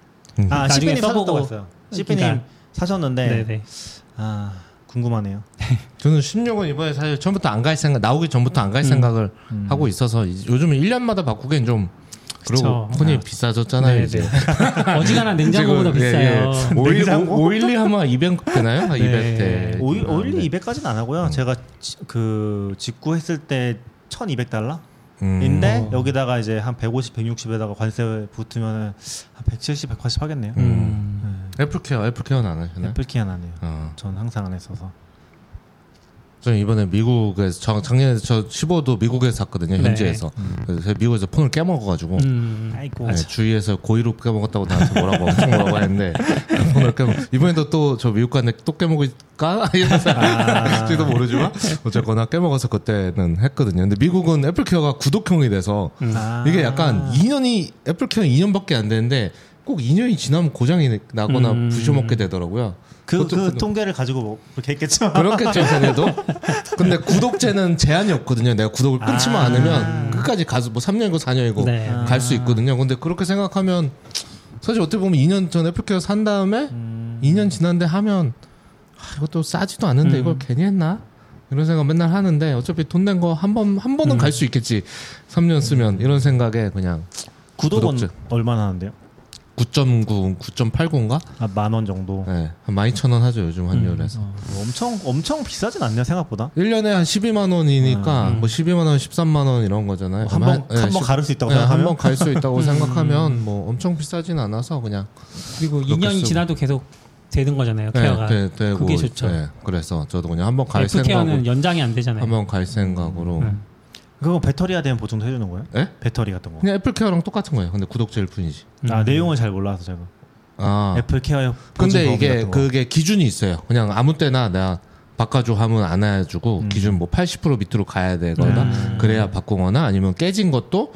CP님 사셨다고 했어요. CP님 사셨는데 네네. 궁금하네요. 저는 16은 이번에 사실 처음부터 안 갈 생각 나오기 전부터 안 갈 생각을 하고 있어서 요즘은 1년마다 바꾸기엔 좀 그리고 폰이 비싸졌잖아요. 이제 어지간한 냉장고보다 비싸요. 512 하면 200 되나요? 200대. 512 200까지는 안 하고요. 제가 그 직구했을 때 $1,200. 인데 여기다가 이제 한 150, 160에다가 관세 붙으면 한 170, 180 하겠네요. 애플케어는 안 하시나요? 애플케어는 안 해요. 전 항상 안 했어서. 저는 이번에 미국에서 작년에 저 15도 미국에서 샀거든요. 현지에서. 그래서 미국에서 폰을 깨먹어가지고 아이고. 주위에서 고의로 깨먹었다고 나한테 엄청 뭐라고 했는데 폰을 이번에도 또 저 미국 갔는데 또 깨먹을까? 이러면서 모르지만 어쨌거나 깨먹어서 그때는 했거든요. 근데 미국은 애플케어가 구독형이 돼서 이게 약간 애플케어 2년밖에 안 되는데 꼭 2년이 지나면 고장이 나거나 부셔먹게 되더라고요. 그 통계를 가지고 그렇게 했겠죠. 그렇겠죠, 걔네도. 근데 구독제는 제한이 없거든요. 내가 구독을 끊지만 않으면 끝까지 가서 뭐 3년이고 4년이고 갈 수 있거든요. 근데 그렇게 생각하면 사실 어떻게 보면 2년 전 애플케어 산 다음에 2년 지났는데 하면 이것도 싸지도 않은데 이걸 괜히 했나? 이런 생각 맨날 하는데 어차피 돈 낸 거 한 번은 갈 수 있겠지. 3년 쓰면 이런 생각에 그냥 구독은 구독제. 얼마나 하는데요? 9.9, 9.89인가? 10,000원 정도. 네, 한 12,000원 하죠 요즘 환율에서. 엄청 비싸진 않네요 생각보다. 1년에 한 12만 원이니까 뭐 12만 원, 13만 원 이런 거잖아요. 한번 가를 수 있다고 생각하면 한번 갈 수 있다고 생각하면 뭐 엄청 비싸진 않아서 그냥. 그리고 2년이 지나도 계속 되는 거잖아요. 케어가. 되고, 그게 좋죠. 네, 그래서 저도 그냥 한번 갈 생각으로. 애플케어는 연장이 안 되잖아요. 한번 갈 생각으로. 그거 배터리가 되면 보충도 해주는 거예요? 네? 배터리 같은 거. 그냥 애플케어랑 똑같은 거예요. 근데 구독제일 뿐이지. 내용을 잘 몰라서 제가. 애플케어. 근데 그게 기준이 있어요. 그냥 아무 때나 내가 바꿔줘 하면 안 해주고 기준 뭐 80% 밑으로 가야 되거나 그래야 바꾸거나 아니면 깨진 것도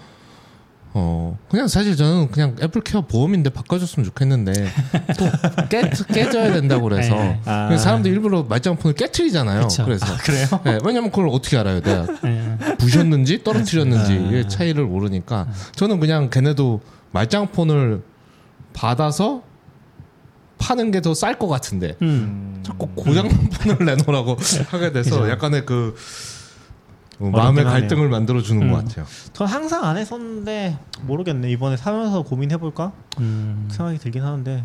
그냥 사실 저는 그냥 애플케어 보험인데 바꿔줬으면 좋겠는데 또 깨져야 된다고 그래서 그래서 사람들 일부러 말짱폰을 깨트리잖아요. 그쵸. 그래서 그래요? 네, 왜냐면 그걸 어떻게 알아요? 내가 부셨는지 떨어뜨렸는지의 차이를 모르니까 저는 그냥 걔네도 말짱폰을 받아서 파는 게 더 쌀 것 같은데 자꾸 고장난 폰을 내놓으라고 하게 돼서 그죠. 약간의 그 마음의 갈등을 만들어주는 것 같아요. 전 항상 안 했었는데 모르겠네. 이번에 사면서 고민해볼까? 생각이 들긴 하는데.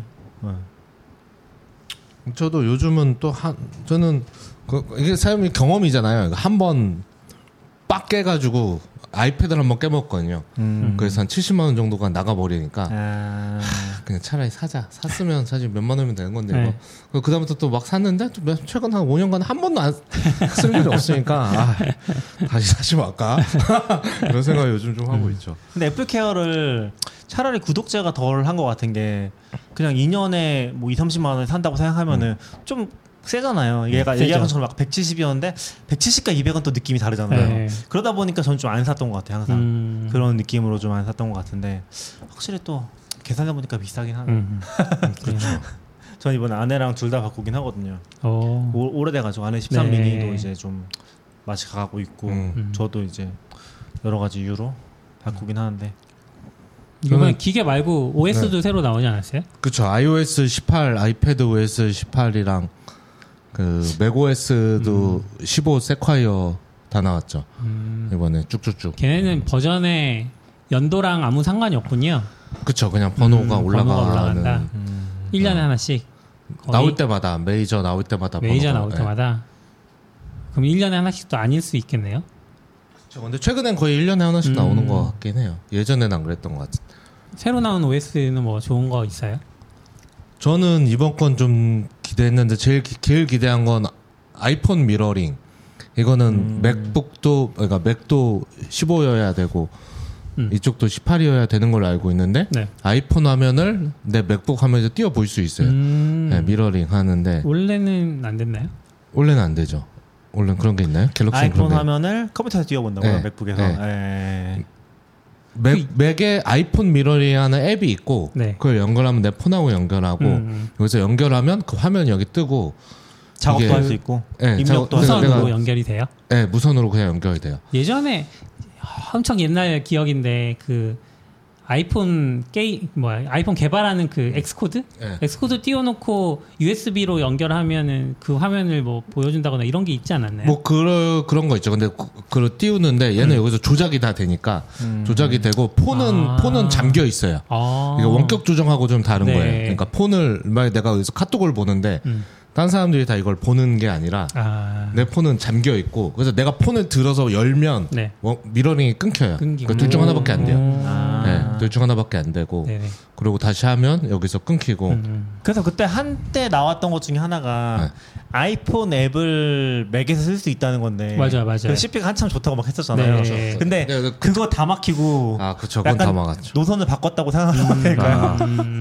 저도 요즘은 저는 이게 삶의 경험이잖아요. 한 번 빡 깨가지고 아이패드를 한번 깨먹었거든요. 그래서 한 70만 원 정도가 나가버리니까 그냥 차라리 사자. 샀으면 사실 몇만 원이면 되는 건데 네. 이거. 그다음부터 또 막 샀는데 또 최근 한 5년간 한 번도 안 쓸 일이 없으니까 다시 사지 말까 이런 생각 요즘 좀 하고 있죠. 근데 애플케어를 차라리 구독자가 덜 한 것 같은 게 그냥 2년에 뭐 2-30만 원에 산다고 생각하면은 좀 세잖아요. 얘가 얘기한 것처럼 막 170이었는데 170과 200은 또 느낌이 다르잖아요. 네. 그러다 보니까 저는 좀 안 샀던 것 같아요. 항상 그런 느낌으로 좀 안 샀던 것 같은데 확실히 또 계산해 보니까 비싸긴 하네. 그렇죠. 전 이번에 아내랑 둘 다 바꾸긴 하거든요. 오. 오래돼가지고 아내 13 네. 미니도 이제 좀 맛이 가고 있고 저도 이제 여러 가지 이유로 바꾸긴 하는데. 이번에 기계 말고 OS도 새로 나오지 않았어요? 그렇죠. iOS 18, 아이패드 OS 18이랑 그 맥OS도 15 세콰이어 다 나왔죠. 이번에 쭉쭉쭉. 걔네는 버전에 연도랑 아무 상관이 없군요. 그렇죠. 그냥 번호가 번호가 올라간다. 올라가는 1년에 하나씩. 나올 때마다 메이저 나올 때마다 메이저 번호가, 나올 때마다. 그럼 1년에 하나씩 또 아닐 수 있겠네요. 그렇죠. 근데 최근엔 거의 1년에 하나씩 나오는 것 같긴 해요. 예전에는 안 그랬던 것 같은데. 새로 나온 OS는 뭐 좋은 거 있어요? 저는 이번 건 좀 기대했는데 제일 기대한 건 아이폰 미러링. 이거는 맥북도 그러니까 맥도 15여야 되고 이쪽도 18이어야 되는 걸로 알고 있는데 네. 아이폰 화면을 내 맥북 화면에서 띄워 볼 수 있어요. 네, 미러링 하는데 원래는 안 됐나요? 원래는 안 되죠. 원래는 그런 게 있나요? 갤럭시 아이폰 그런 게 화면을 컴퓨터에서 띄워본다고요? 네. 맥북에서. 네. 맥에 아이폰 미러링 하는 앱이 있고 네. 그걸 연결하면 내 폰하고 연결하고 여기서 연결하면 그 화면이 여기 뜨고 작업도 이게- 할 수 있고 네, 입력도 할 수 무선으로 있고. 연결이 돼요? 네, 무선으로 그냥 연결이 돼요. 예전에 엄청 옛날 기억인데 그 아이폰 아이폰 개발하는 그 엑스코드? 네. 엑스코드 띄워놓고 USB로 연결하면은 그 화면을 뭐 보여준다거나 이런 게 있지 않았나요? 뭐 그런 거 있죠. 근데 그걸 띄우는데 얘는 여기서 조작이 다 되니까 조작이 되고 폰은 잠겨 있어요. 이게 원격 조정하고 좀 다른 네. 거예요. 그러니까 폰을 만약 내가 여기서 카톡을 보는데 다른 사람들이 다 이걸 보는 게 아니라 내 폰은 잠겨 있고 그래서 내가 폰을 들어서 열면 네. 미러링이 끊겨요. 끊기고. 그러니까 둘 중 하나밖에 안 돼요. 아. 네, 둘 중 하나밖에 안 되고 네네. 그리고 다시 하면 여기서 끊기고 그래서 그때 한때 나왔던 것 중에 하나가 네. 아이폰 앱을 맥에서 쓸 수 있다는 건데. 맞아요. 그 CP가 한참 좋다고 막 했었잖아요. 네. 근데 네, 그거 다 막히고 아 그쵸 그건 다 막았죠. 노선을 바꿨다고 생각하면 될까요?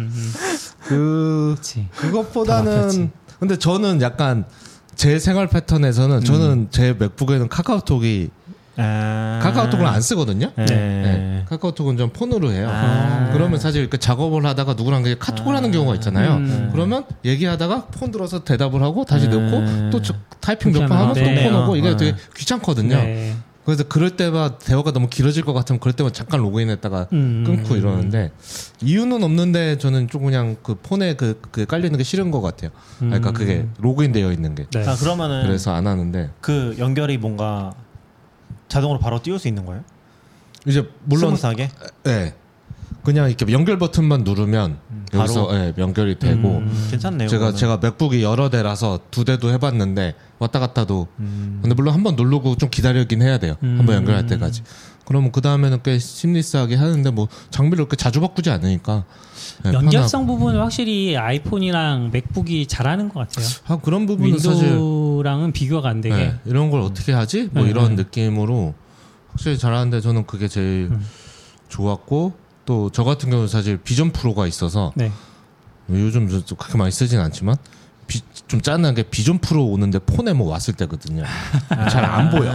그렇지. 다 그것보다는 막혔지. 근데 저는 약간 제 생활 패턴에서는 저는 제 맥북에는 카카오톡을 안 쓰거든요. 네. 네. 카카오톡은 좀 폰으로 해요. 아. 그러면 사실 그 작업을 하다가 누구랑 카톡을 하는 경우가 있잖아요. 그러면 얘기하다가 폰 들어서 대답을 하고 다시 넣고 또 타이핑 몇 번 하면 또 귀찮은데. 폰 오고 이게 되게 귀찮거든요. 네. 그래서 그럴 때마다 대화가 너무 길어질 것 같으면 그럴 때만 잠깐 로그인했다가 끊고 이러는데 이유는 없는데 저는 좀 그냥 그 폰에 그 깔리는 게 싫은 것 같아요. 그러니까 그게 로그인되어 있는 게. 네. 아, 그러면은 그래서 안 하는데 그 연결이 뭔가 자동으로 바로 띄울 수 있는 거예요? 이제 물론 스무스하게? 네. 그냥 이렇게 연결 버튼만 누르면 여기서 바로? 예, 연결이 되고 괜찮네요. 제가 맥북이 여러 대라서 두 대도 해봤는데 왔다 갔다도 근데 물론 한번 누르고 좀 기다리긴 해야 돼요. 한번 연결할 때까지. 그러면 그 다음에는 꽤 심리스하게 하는데 뭐 장비를 그렇게 자주 바꾸지 않으니까 예, 연결성 부분은 확실히 아이폰이랑 맥북이 잘하는 것 같아요. 그런 부분은 사실 윈도우랑은 비교가 안 되게. 네, 이런 걸 어떻게 하지? 뭐 이런 느낌으로 확실히 잘하는데 저는 그게 제일 좋았고 또 저 같은 경우는 사실 비전 프로가 있어서 네. 요즘 좀 그렇게 많이 쓰진 않지만 좀 짠하게 비전 프로 오는데 폰에 뭐 왔을 때거든요. 잘 안 보여.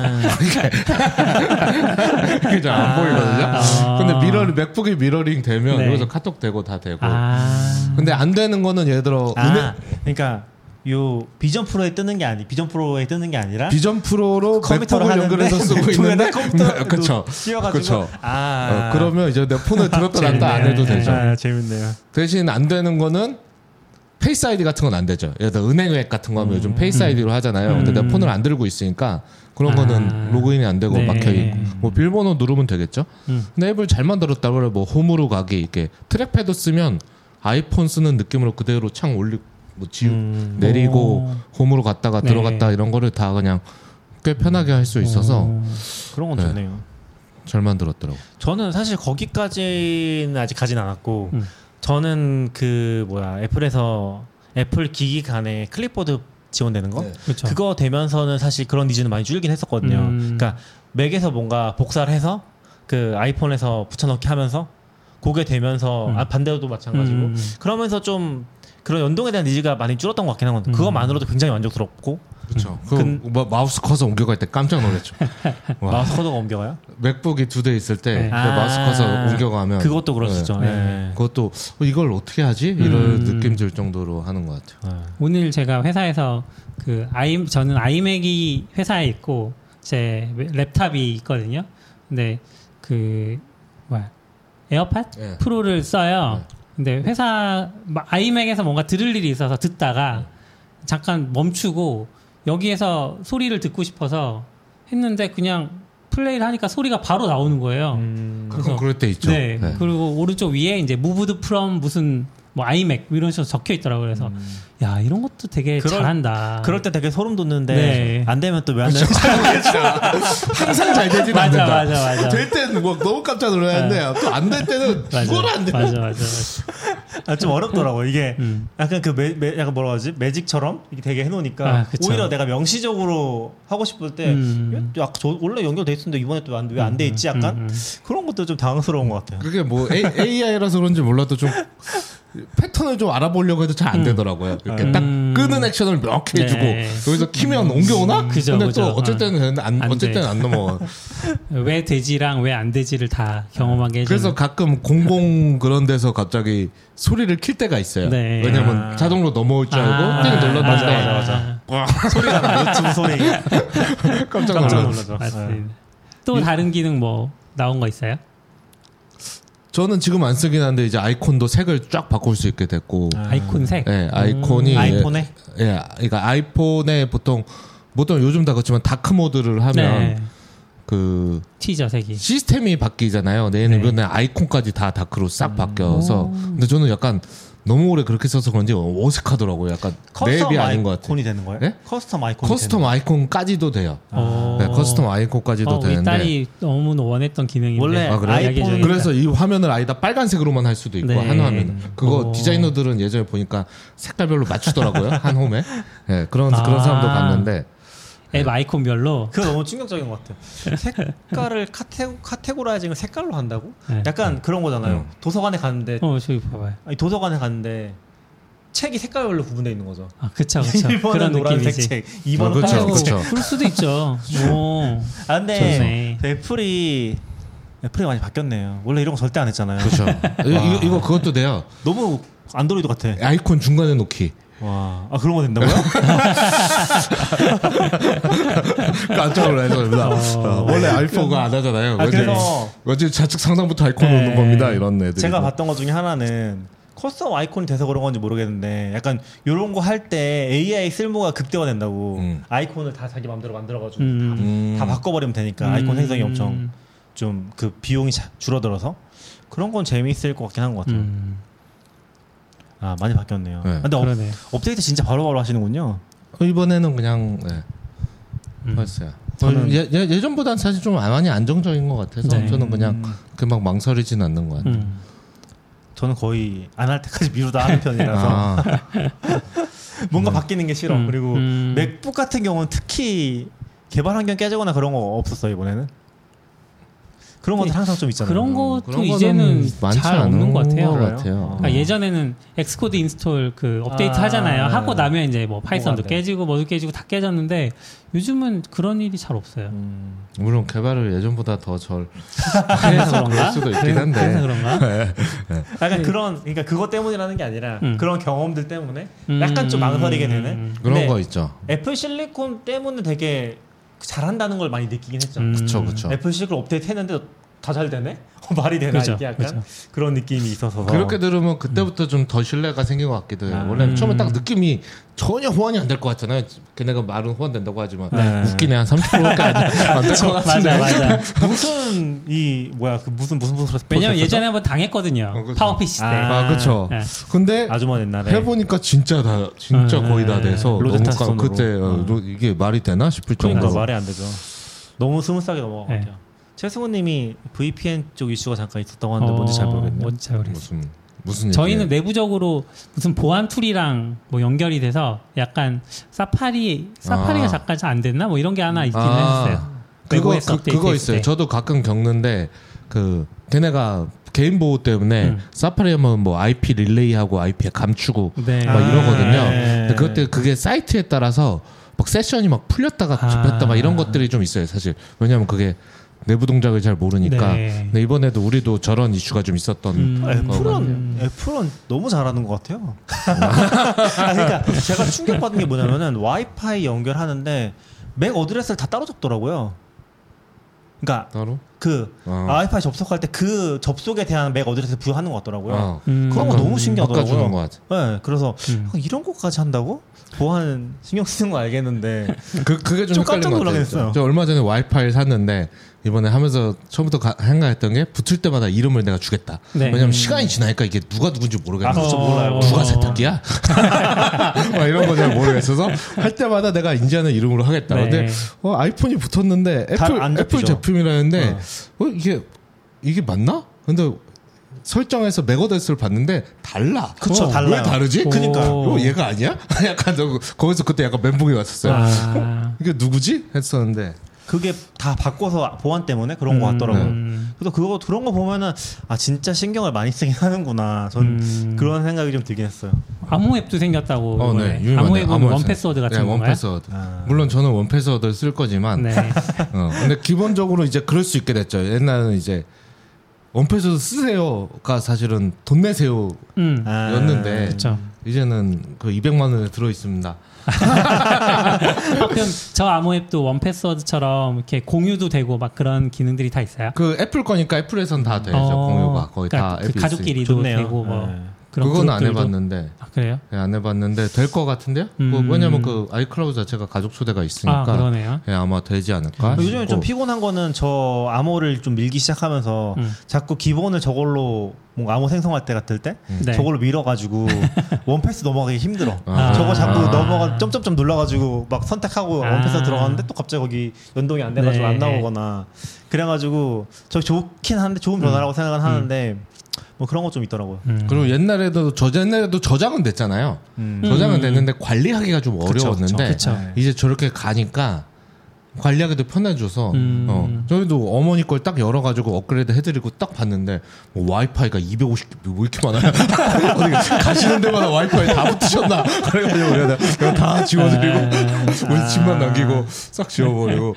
이게 잘 안 보이거든요. 근데 맥북이 미러링 되면 네. 여기서 카톡 되고 다 되고. 아. 근데 안 되는 거는 예를 들어 그러니까 요 비전 프로에 뜨는 게 비전 프로에 뜨는 게 아니라 비전 프로로 컴퓨터로 맥북을 연결해서 쓰고 있는데 컴퓨터 그렇죠. 띄워가지고 그러면 이제 내 폰을 들었다 놨다 안 해도 되죠. 재밌네요. 대신 안 되는 거는 페이스 아이디 같은 건 안 되죠. 예를 들어 은행 앱 같은 거 하면 요즘 페이스 아이디로 하잖아요. 근데 내 폰을 안 들고 있으니까 그런 거는 로그인이 안 되고 네. 막혀 있고 뭐 비밀번호 누르면 되겠죠. 근데 앱을 잘 만들었다 그래 뭐 홈으로 가기 이렇게 트랙패드 쓰면 아이폰 쓰는 느낌으로 그대로 창 올리고 뭐 내리고 홈으로 갔다가 네. 들어갔다 이런 거를 다 그냥 꽤 편하게 할 수 있어서 그런 건 네. 좋네요. 잘 만들었더라고. 저는 사실 거기까지는 아직 가진 않았고 저는 애플에서 애플 기기 간에 클립보드 지원되는 거 그쵸. 그거 되면서는 사실 그런 니즈는 많이 줄긴 했었거든요. 그러니까 맥에서 뭔가 복사를 해서 그 아이폰에서 붙여넣기 하면서 그게 되면서 반대로도 마찬가지고 그러면서 좀 그런 연동에 대한 니즈가 많이 줄었던 것 같긴 하거든요. 그것만으로도 굉장히 만족스럽고. 그렇죠. 마우스 커서 옮겨갈 때 깜짝 놀랐죠. 마우스 커서가 옮겨가요? 맥북이 2대 있을 때 네. 마우스 커서 옮겨가면 그것도 그렇죠. 네. 그것도 이걸 어떻게 하지? 이런 느낌 들 정도로 하는 것 같아요. 오늘 제가 회사에서 저는 아이맥이 회사에 있고 제 랩탑이 있거든요. 근데 에어팟 네. 프로를 써요. 근데 회사 아이맥에서 뭔가 들을 일이 있어서 듣다가 잠깐 멈추고 여기에서 소리를 듣고 싶어서 했는데 그냥 플레이를 하니까 소리가 바로 나오는 거예요. 가끔 그럴 때 있죠. 네. 그리고 오른쪽 위에 이제 moved from 무슨 뭐 아이맥 이런 식으로 적혀 있더라고요. 그래서 야 이런 것도 되게 잘한다. 그럴 때 되게 소름 돋는데 네. 안 되면 또 왜 안 되는 항상 잘 되진 맞아, 않는다. 맞아. 될 때는 뭐 너무 깜짝 놀랐는데 또 안 될 때는 이거는 안 돼. 맞아. 좀 어렵더라고 이게 약간 약간 뭐라 하지 매직처럼 이게 되게 해놓으니까 그쵸. 오히려 내가 명시적으로 하고 싶을 때 원래 연결돼 있었는데 이번에 또 왜 안 돼 있지 약간 그런 것도 좀 당황스러운 것 같아요. 그게 뭐 AI라서 그런지 몰라도 좀 패턴을 좀 알아보려고 해도 잘 안 되더라고요. 이렇게 딱 끄는 액션을 명확히 해주고 여기서 키면 옮겨오나? 근데 또 어쩔 때는 어쩔 때는 안 넘어가. 왜 되지랑 왜 안 되지를 다 경험하게 해주는. 그래서 가끔 공공 그런 데서 갑자기 소리를 킬 때가 있어요. 네. 왜냐면 자동으로 넘어올 줄 알고 띵 눌렀는데 맞아. 소리가 나 유튜브 소리 깜짝 놀랐어. 맞습니다. 또 다른 기능 뭐 나온 거 있어요? 저는 지금 안 쓰긴 한데 이제 아이콘도 색을 쫙 바꿀 수 있게 됐고. 아이콘 색. 네, 아이콘이 아이폰에? 그러니까 아이폰에 보통 요즘 다 그렇지만 다크 모드를 하면 그 튀죠 색이. 시스템이 바뀌잖아요. 얘는 이번에 아이콘까지 다 다크로 싹 바뀌어서. 근데 저는 약간 너무 오래 그렇게 써서 그런지 어색하더라고요. 약간 내 앱이 아닌 것 같아요. 아이콘이 되는 거예요? 네? 커스텀 아이콘이 커스텀 아이콘까지도 돼요. 네, 커스텀 아이콘까지도 우리 되는데. 딸이 너무 원했던 기능인데. 원래 아이폰 그래서 이 화면을 아니다 빨간색으로만 할 수도 있고 한 화면. 그거 디자이너들은 예전에 보니까 색깔별로 맞추더라고요. 한 홈에. 네, 그런 사람도 봤는데. 앱 아이콘별로. 그거 너무 충격적인 것 같아요. 색깔을 카테고라이징을 색깔로 한다고? 네. 약간 그런 거잖아요. 도서관에 갔는데 저기 봐봐요. 도서관에 갔는데 책이 색깔별로 구분되어 있는 거죠. 그쵸. 1번은 그런 노란색 느낌이지. 책, 2번은 그쵸, 빨간색 그쵸. 책. 그럴 수도 있죠. 오. 근데 좋네. 애플이 많이 바뀌었네요. 원래 이런 거 절대 안 했잖아요. 그렇죠. 이거 그것도 돼요. 너무 안드로이드 같아. 아이콘 중간에 놓기. 와, 그런 거 된다고요? 깜짝 놀라서 원래 아이폰가 안 하잖아요. 그래서 어제 좌측 상단부터 아이콘 놓는 겁니다. 이런 애들. 제가 봤던 것 중에 하나는 커스텀 아이콘이 돼서 그런 건지 모르겠는데 약간 이런 거 할 때 AI 쓸모가 극대화된다고 아이콘을 다 자기 마음대로 만들어가지고 다 바꿔버리면 되니까 아이콘 생성이 엄청 좀 그 비용이 줄어들어서 그런 건 재미있을 것 같긴 한 것 같아요. 많이 바뀌었네요. 네. 근데 그러네. 업데이트 진짜 바로바로 하시는군요. 이번에는 그냥 했어요. 저는 예전보다는 사실 좀 많이 안정적인 것 같아서 저는 그냥 막 망설이진 않는 것 같아요. 저는 거의 안 할 때까지 미루다 하는 편이라서 뭔가 바뀌는 게 싫어. 그리고 맥북 같은 경우는 특히 개발 환경 깨지거나 그런 거 없었어요 이번에는. 그런 것도 항상 좀 있잖아요. 그런 것도 그런 이제는 많지 잘 않은 없는 것 같아요. 같아요. 예전에는 엑스코드 인스톨 그 업데이트 하잖아요. 하고 나면 이제 뭐 파이썬도 네. 깨지고 뭐도 깨지고 다 깨졌는데 요즘은 그런 일이 잘 없어요. 물론 개발을 예전보다 더 절 그래서 그런가? 수도 있긴 한데. 그래서 그런가? 약간 그러니까 그것 때문이라는 게 아니라 그런 경험들 때문에 약간 좀 망설이게 되는 그런 근데 거 있죠. 애플 실리콘 때문에 되게 잘한다는 걸 많이 느끼긴 했죠. 그쵸. 애플 실리콘 업데이트 했는데 다 잘 되네? 말이 되나 그죠, 이게 약간 그죠. 그런 느낌이 있어서 그렇게 들으면 그때부터 좀 더 신뢰가 생긴 것 같기도 해요. 원래 처음에 딱 느낌이 전혀 호환이 안 될 것 같잖아요. 걔네가 말은 호환된다고 하지만 웃기네 한 30%밖에 안 될 것 같은데. 맞아. 무슨 무슨 왜냐면 예전에 한번 당했거든요. 그렇죠. 파워피시 때. 그렇죠. 네. 근데 아주 먼 옛날에 해보니까 진짜 거의 다 돼서 로제타 너무 그때 이게 말이 되나 싶을 그러니까 정도로. 말이 안 되죠. 너무 스무스하게 넘어간 것 같아요. 최승우님이 VPN 쪽 이슈가 잠깐 있었다고 하는데 뭔지 잘 모르겠네요. 뭔지 잘 모르겠어요. 무슨 무슨 저희는 얘기예요? 내부적으로 무슨 보안 툴이랑 뭐 연결이 돼서 약간 사파리가 잠깐 안 됐나 뭐 이런 게 하나 있긴 했어요. 그거 있어요. 저도 가끔 겪는데 걔네가 개인 보호 때문에 사파리 하면 뭐 IP 릴레이하고 IP 감추고 네. 막 이러거든요. 네. 근데 그게 사이트에 따라서 막 세션이 막 풀렸다가 접혔다 막 이런 것들이 좀 있어요. 사실 왜냐하면 그게 내부 동작을 잘 모르니까. 네. 근데 이번에도 우리도 저런 이슈가 좀 있었던. 애플은 너무 잘하는 것 같아요. 그러니까 제가 충격받은 게 뭐냐면은 와이파이 연결하는데 맥 어드레스를 다 따로 적더라고요. 그러니까 따로? 와이파이 접속할 때 그 접속에 대한 맥 어드레스 부여하는 것 같더라고요. 음. 그런 거 너무 신기하더라고요. 바꿔주는 것 같아. 네, 그래서 이런 것까지 한다고? 보안 신경 쓰는 거 알겠는데 그게 좀 깜짝 헷갈린 것 같아요. 놀라겠어요. 저 얼마 전에 와이파이를 샀는데 이번에 하면서 처음부터 생각했던 게 붙을 때마다 이름을 내가 주겠다. 네. 왜냐면 시간이 지나니까 이게 누가 누군지 모르겠는 거죠. 그렇죠. 몰라요. 누가 세탁기야? 막 이런 거 잘 모르겠어서 할 때마다 내가 인지하는 이름으로 하겠다. 네. 근데 아이폰이 붙었는데 안 애플 잡히죠. 제품이라는데 이게 맞나? 근데 설정해서 맥어드레스를 봤는데 달라. 그쵸, 달라요. 왜 다르지? 그니까. 얘가 아니야? 약간 거기서 그때 약간 멘붕이 왔었어요. 이게 누구지? 했었는데 그게 다 바꿔서 보안 때문에 그런 것 같더라고요. 네. 그래서 그런 거 보면은 진짜 신경을 많이 쓰긴 하는구나. 전 그런 생각이 좀 들긴 했어요. 암호 앱도 생겼다고. 네, 암호 앱은 원패스워드 같은 건가요? 원패스워드. 물론 저는 원패스워드를 쓸 거지만, 네. 근데 기본적으로 이제 그럴 수 있게 됐죠. 옛날에는 이제 원패스워드 쓰세요가 사실은 돈 내세요 였는데 그쵸. 이제는 그 200만 원에 들어 있습니다. 그럼 저 암호 앱도 원패스워드처럼 이렇게 공유도 되고 막 그런 기능들이 다 있어요? 그 애플 거니까 애플에선 다 되죠. 공유가 거의 그러니까 다 앱이 그 가족끼리도 좋네요. 되고 뭐 네. 그런 그건 안 그룹들도. 해봤는데. 그래요? 네, 안 해봤는데 될 것 같은데요? 왜냐면 그 아이클라우드 자체가 가족 초대가 있으니까 그러네요. 네, 아마 되지 않을까? 요즘에 좀 싶고. 피곤한 거는 저 암호를 좀 밀기 시작하면서 자꾸 기본을 저걸로 뭔가 암호 생성할 때 같을 때 네. 저걸로 밀어가지고 원패스 넘어가기 힘들어. 아. 저거 자꾸 넘어가 점점점 눌러가지고 막 선택하고 원패스 들어가는데 또 갑자기 거기 연동이 안 돼가지고 네. 안 나오거나 그래가지고 저 좋긴 한데 좋은 변화라고 생각은 하는데 뭐 그런 거 좀 있더라고요. 그리고 옛날에도 저장은 됐잖아요. 저장은 됐는데 관리하기가 좀 어려웠는데 그쵸. 이제 저렇게 가니까 관리하기도 편해져서 저희도 어머니 걸 딱 열어가지고 업그레이드 해드리고 딱 봤는데 뭐 와이파이가 250개 뭐 이렇게 많아요. 어디 가시는 데마다 와이파이 다 붙으셨나? 그래가지고 그냥 다 지워드리고 우리 집만 남기고 싹 지워버리고.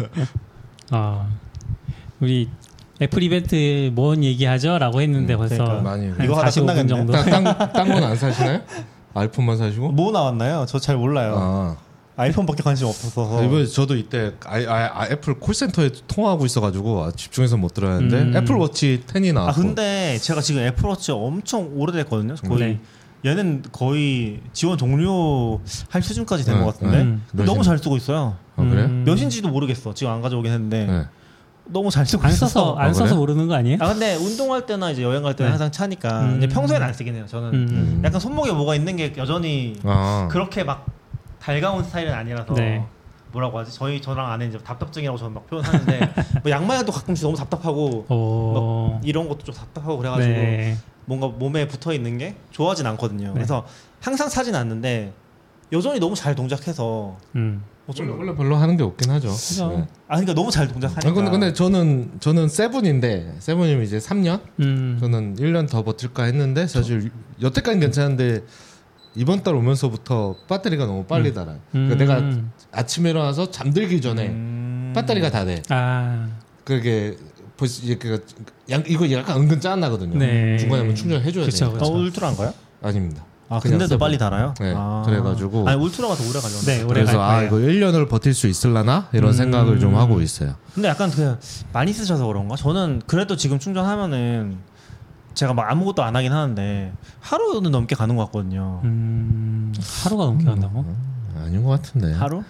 우리 애플 이벤트 뭔 얘기하죠?라고 했는데 벌써 그러니까. 많이 한 이거 하다 45분 끝나겠네. 정도. 딴 건 안 사시나요? 아이폰만 사시고? 뭐 나왔나요? 저 잘 몰라요. 아이폰밖에 관심 없어서. 이번에 저도 이때 애플 콜센터에 통화하고 있어가지고 집중해서 못 들었는데 애플워치 10이 나왔고. 근데 제가 지금 애플워치 엄청 오래됐거든요. 거의 네. 얘는 거의 지원 종료할 수준까지 된 것 같은데 너무 잘 쓰고 있어요. 그래요? 몇인지도 모르겠어. 지금 안 가져오긴 했는데 네. 너무 잘 쓰고 안 있어서. 써서 안 써서 그래요? 모르는 거 아니에요? 근데 운동할 때나 이제 여행 갈 때는 네. 항상 차니까 이제 평소에는 안 쓰긴 해요. 저는 약간 손목에 뭐가 있는 게 여전히 그렇게 막 달가운 스타일은 아니라서 네. 뭐라고 하지? 저랑 아내 이제 답답증이라고 저는 막 표현하는데 뭐 양말도 가끔씩 너무 답답하고 막 이런 것도 좀 답답하고 그래가지고 네. 뭔가 몸에 붙어 있는 게 좋아하진 않거든요. 그래서 항상 사진 않는데 여전히 너무 잘 동작해서 뭐 좀 원래 별로 하는 게 없긴 하죠. 그죠. 네. 그러니까 너무 잘 동작하니까. 근데 저는 세븐인데 세븐이면 이제 3년? 저는 1년 더 버틸까 했는데 사실 여태까지 괜찮은데 이번 달 오면서부터 배터리가 너무 빨리 닳아요. 그러니까 내가 아침에 일어나서 잠들기 전에 배터리가 다 돼. 그게 벌써 이제 이거 약간 은근 짠나거든요. 네. 중간에 한번 충전해줘야 그쵸, 돼요. 그쵸. 울트라인가요? 아닙니다. 근데도 세븐. 빨리 달아요? 네. 그래가지고 아니 울트라가 더 오래 가려나? 네, 오래 그래서 갈 거예요. 이거 1년을 버틸 수 있을라나 이런 생각을 좀 하고 있어요. 근데 약간 많이 쓰셔서 그런가? 저는 그래도 지금 충전하면은 제가 막 아무것도 안 하긴 하는데 하루는 넘게 가는 것 같거든요. 하루가 넘게 간다고? 아닌 것 같은데. 하루?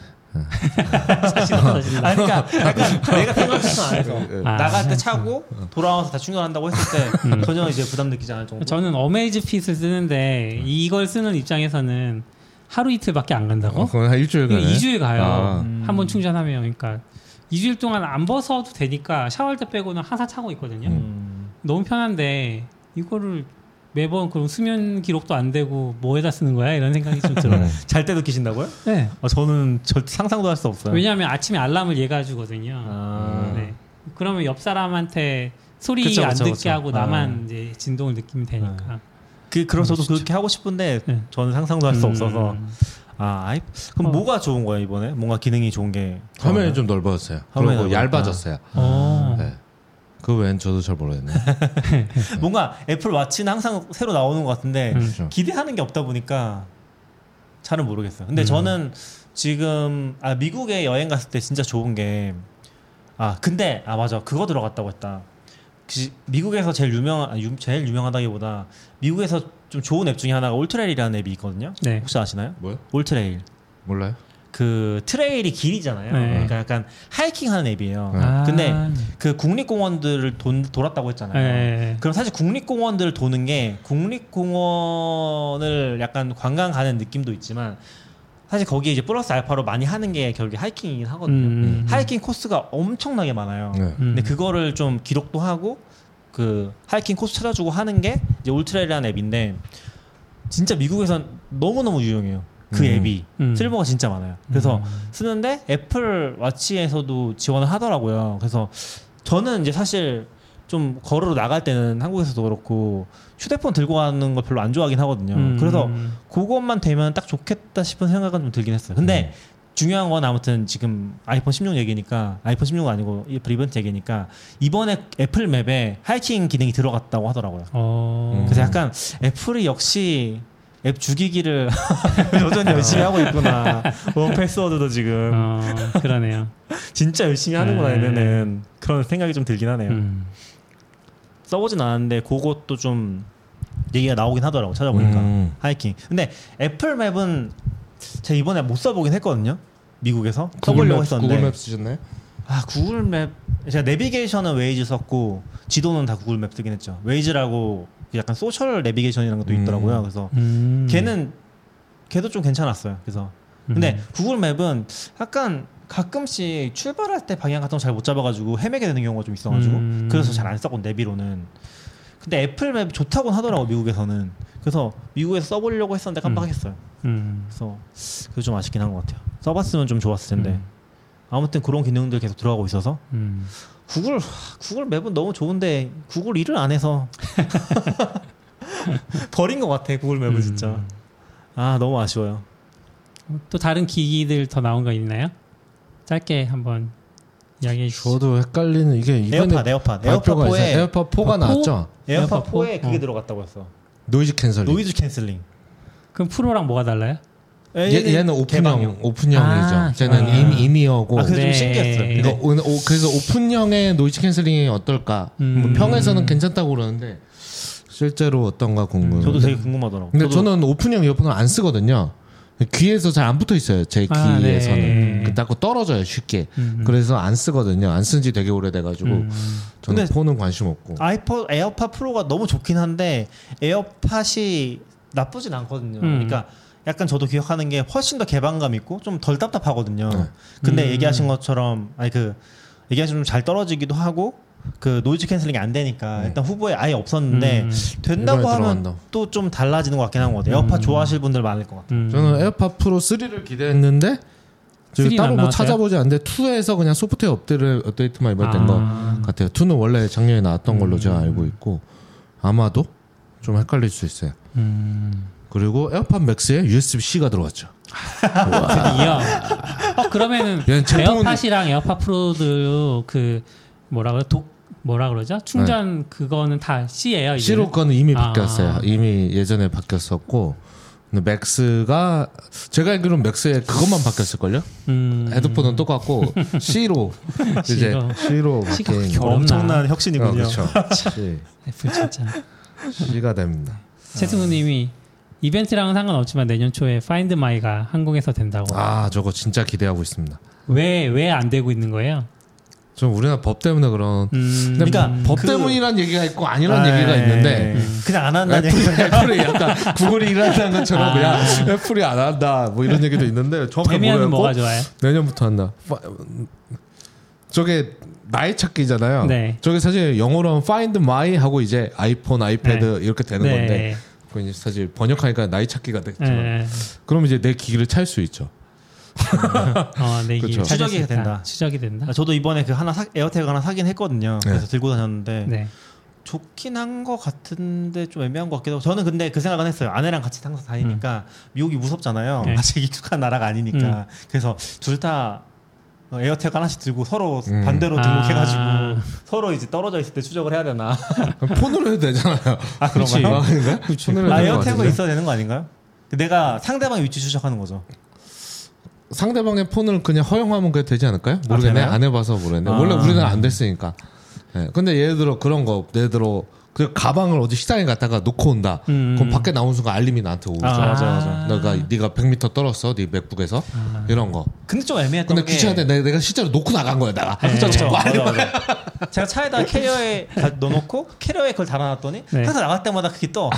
사실은 그러니까 약간 내가 생각해서 안 해서 아. 나갈 때 차고 돌아와서 다 충전한다고 했을 때 전혀 이제 부담 느끼지 않을 정도. 저는 어메이즈핏을 쓰는데 이걸 쓰는 입장에서는 하루 이틀밖에 안 간다고? 그건 한 일주일 가네. 2주일 가요. 아. 한 번 충전하면. 그러니까 2주일 동안 안 벗어도 되니까 샤워할 때 빼고는 항상 차고 있거든요. 너무 편한데 이거를 매번 그럼 수면 기록도 안 되고 뭐에다 쓰는 거야? 이런 생각이 좀 들어요. 잘 때도 키신다고요? 네. 저는 절대 상상도 할 수 없어요. 왜냐하면 아침에 알람을 얘가 주거든요. 네. 그러면 옆 사람한테 소리 그쵸, 안 그쵸, 듣게 그쵸. 하고 나만 이제 진동을 느끼면 되니까. 그럼 저도 그렇게 하고 싶은데 네. 저는 상상도 할 수 없어서. 그럼 뭐가 좋은 거예요 이번에? 뭔가 기능이 좋은 게 화면이 좀 넓어졌어요. 화면이 그리고 넓어졌다. 얇아졌어요. 네. 그 외엔 저도 잘 모르겠네요. 뭔가 애플 워치는 항상 새로 나오는 것 같은데 그렇죠. 기대하는 게 없다 보니까 잘은 모르겠어요. 근데 저는 지금 미국에 여행 갔을 때 진짜 좋은 게 근데 맞아 그거 들어갔다고 했다. 미국에서 제일 유명하다기보다 미국에서 좀 좋은 앱 중에 하나가 올트레일이라는 앱이 있거든요. 네. 혹시 아시나요? 뭐요? 올트레일. 몰라요? 그 트레일이 길이잖아요. 네. 그러니까 약간 하이킹하는 앱이에요. 근데 그 국립공원들을 돌았다고 했잖아요. 네. 그럼 사실 국립공원들을 도는 게 국립공원을 약간 관광 가는 느낌도 있지만 사실 거기에 이제 플러스 알파로 많이 하는 게 결국에 하이킹이긴 하거든요. 하이킹 코스가 엄청나게 많아요. 근데 그거를 좀 기록도 하고 그 하이킹 코스 찾아주고 하는 게 이제 울트라이라는 앱인데 진짜 미국에선 너무너무 유용해요. 그 앱이 쓸모가 진짜 많아요. 그래서 쓰는데 애플 워치에서도 지원을 하더라고요. 그래서 저는 이제 사실 좀 걸으러 나갈 때는 한국에서도 그렇고 휴대폰 들고 가는 걸 별로 안 좋아하긴 하거든요. 그래서 그것만 되면 딱 좋겠다 싶은 생각은 좀 들긴 했어요. 근데 중요한 건 아무튼 지금 아이폰 16 얘기니까 아이폰 16은 아니고 이벤트 얘기니까 이번에 애플 맵에 하이킹 기능이 들어갔다고 하더라고요. 그래서 약간 애플이 역시 앱 죽이기를 여전히 열심히 하고 있구나. 패스워드도 지금 그러네요. 진짜 열심히 하는구나 얘네는 그런 생각이 좀 들긴 하네요. 써보진 않았는데 그것도 좀 얘기가 나오긴 하더라고 찾아보니까 하이킹. 근데 애플 맵은 제가 이번에 못 써보긴 했거든요. 미국에서 써보려고 했었는데 구글 맵 쓰셨나요? 구글 맵 제가 내비게이션은 웨이즈 썼고 지도는 다 구글 맵 쓰긴 했죠. 웨이즈라고 약간 소셜 내비게이션이라는 것도 있더라고요. 그래서 걔도 좀 괜찮았어요. 그래서 근데 구글 맵은 약간 가끔씩 출발할 때 방향 같은 거 잘 못 잡아가지고 헤매게 되는 경우가 좀 있어가지고 그래서 잘 안 썼고 내비로는. 근데 애플 맵 좋다고는 하더라고 미국에서는. 그래서 미국에서 써보려고 했었는데 깜빡했어요. 그래서 그게 좀 아쉽긴 한 것 같아요. 써봤으면 좀 좋았을 텐데. 아무튼 그런 기능들 계속 들어가고 있어서 구글 맵은 너무 좋은데 구글 일을 안 해서 버린 것 같아. 구글 맵은 진짜 너무 아쉬워요. 또 다른 기기들 더 나온 거 있나요? 짧게 한번 이야기해 주시죠. 저도 헷갈리는 이게 이번에 에어팟 4에 에어팟 4가 나왔죠. 에어팟 4에 그게 들어갔다고 했어. 노이즈 캔슬링. 노이즈 캔슬링. 그럼 프로랑 뭐가 달라요? 얘는 오픈형이죠. 쟤는 인이어고. 그래서 좀 신기했어요. 그래서 오픈형의 노이즈 캔슬링이 어떨까? 뭐 평에서는 괜찮다고 그러는데 실제로 어떤가 궁금. 저도 되게 궁금하더라고요. 근데 저는 오픈형 이어폰을 안 쓰거든요. 귀에서 잘 안 붙어 있어요. 제 귀에서는. 네. 자꾸 떨어져요 쉽게. 그래서 안 쓰거든요. 안 쓴 지 되게 오래돼가지고 저는 폰은 관심 없고. 에어팟 프로가 너무 좋긴 한데 에어팟이 나쁘진 않거든요. 그러니까 약간 저도 기억하는 게 훨씬 더 개방감 있고 좀 덜 답답하거든요. 근데 얘기하신 것처럼 얘기하신 좀 잘 떨어지기도 하고 그 노이즈 캔슬링이 안 되니까 일단 후보에 아예 없었는데 된다고 하면 또 좀 달라지는 것 같긴 한 것 같아요. 에어팟 좋아하실 분들 많을 것 같아요. 저는 에어팟 프로 3를 기대했는데 따로 뭐 찾아보지 않는데 2에서 그냥 소프트웨어 업데이트만 이번에 된 것 같아요. 2는 원래 작년에 나왔던 걸로 제가 알고 있고 아마도 좀 헷갈릴 수 있어요. 그리고 에어팟 맥스에 USB-C가 들어갔죠. 드디어. 그러면은 에어팟이랑 에어팟 프로도 그 뭐라 그러죠? 충전 그거는 다 C예요. 이제는? C로 거는 이미 바뀌었어요. 이미 예전에 바뀌었었고 근데 맥스가 제가 알기로는 맥스에 그것만 바뀌었을걸요? 헤드폰은 똑같고 C로 이제 C로 바뀐 엄청난 혁신이군요. 그렇죠. C. 애플 진짜. C가 됩니다. 최승우님이 이벤트랑은 상관없지만 내년 초에 파인드 마이가 한국에서 된다고. 저거 진짜 기대하고 있습니다. 왜 안 되고 있는 거예요? 좀 우리나라 법 때문에 그런. 그러니까 법 때문이란 얘기가 있고 아니란 얘기가 있는데 그냥 안 한다는 애플이 약간 구글이 일한다는 것처럼 그냥 애플이 안 한다 뭐 이런 얘기도 있는데 정확히 되면 모르겠고 뭐가 좋아요? 내년부터 한다. 저게 나이 찾기잖아요. 네. 저게 사실 영어로 하면 find my 하고 이제 아이폰, 아이패드 네. 이렇게 되는 네. 건데 그건 이제 사실 번역하니까 나이 찾기가 됐지만 네. 그럼 이제 내 기기를 찰 수 있죠. 내 그렇죠. 추적이 된다. 추적이 된다. 저도 이번에 그 에어태그 하나 사긴 했거든요. 그래서 들고 다녔는데 네. 좋긴 한 것 같은데 좀 애매한 것 같기도 하고 저는 근데 그 생각은 했어요. 아내랑 같이 항상 다니니까 미국이 무섭잖아요. 네. 아직 익숙한 나라가 아니니까 그래서 둘 다 에어태그 하나씩 들고 서로 반대로 등록해가지고 서로 이제 떨어져 있을 때 추적을 해야 되나. 폰으로 해도 되잖아요. 아 그런가요? 폰으로 해도 에어태그 있어야 되는 거 아닌가요? 내가 상대방 위치 추적하는 거죠. 상대방의 폰을 그냥 허용하면 그게 되지 않을까요? 모르겠네. 되나요? 안 해봐서 모르겠네. 원래 우리나라 안 됐으니까. 네. 근데 예를 들어 그런 거, 예를 들어 그 가방을 어디 식당에 갔다가 놓고 온다. 그럼 밖에 나온 순간 알림이 나한테 오죠. 맞아. 네가 100m 떨었어, 네 맥북에서 이런 거. 근데 좀 애매했던 근데 게 귀찮은데 내가 실제로 놓고 나간 거야, 내가. 그렇죠. 맞아. 제가 차에다 캐리어에 넣어놓고 캐리어에 그걸 달아놨더니 네. 항상 나갈 때마다 그게 떠.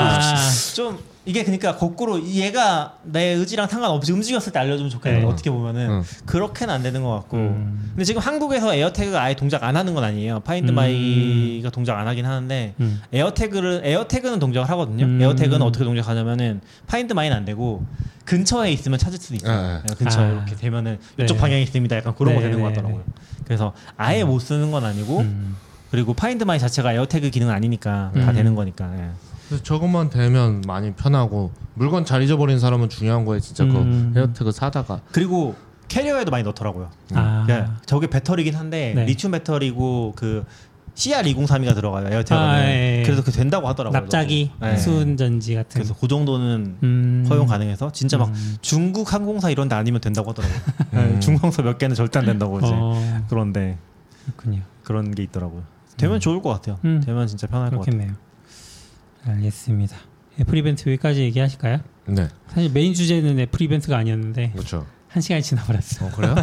좀 이게 그러니까 거꾸로 얘가 내 의지랑 상관없이 움직였을 때 알려주면 좋겠는데 어떻게 보면은 그렇게는 안 되는 것 같고. 근데 지금 한국에서 에어태그가 아예 동작 안 하는 건 아니에요. 파인드 마이가 동작 안 하긴 하는데 에어태그는 동작을 하거든요. 에어태그는 어떻게 동작하냐면은 파인드 마이는 안 되고 근처에 있으면 찾을 수도 있어요. 근처에 이렇게 되면은 이쪽 방향에 있습니다. 약간 그런 거 되는 것 같더라고요. 그래서 아예 못 쓰는 건 아니고 그리고 파인드 마이 자체가 에어태그 기능은 아니니까 다 되는 거니까. 예. 그래서 저것만 되면 많이 편하고 물건 잘 잊어버린 사람은 중요한 거에 진짜 그 에어태그 사다가 그리고 캐리어에도 많이 넣더라고요. 그러니까 저게 배터리긴 한데 네. 리튬 배터리고 그 CR2032가 들어가요 에어태그는. 예. 그래서 그 된다고 하더라고요. 납작이 네. 수은전지 같은. 그래서 그 정도는 허용 가능해서 진짜 막 중국 항공사 이런 데 아니면 된다고 하더라고요. 중공사 몇 개는 절대 안 된다고 이제. 그런데 그렇군요. 그런 게 있더라고요. 되면 좋을 것 같아요. 되면 진짜 편할 것 같아요. 그렇겠네요. 알겠습니다. 애플 이벤트 여기까지 얘기하실까요? 네. 사실 메인 주제는 애플 이벤트가 아니었는데 그렇죠. 1시간이 지나버렸어. 그래요?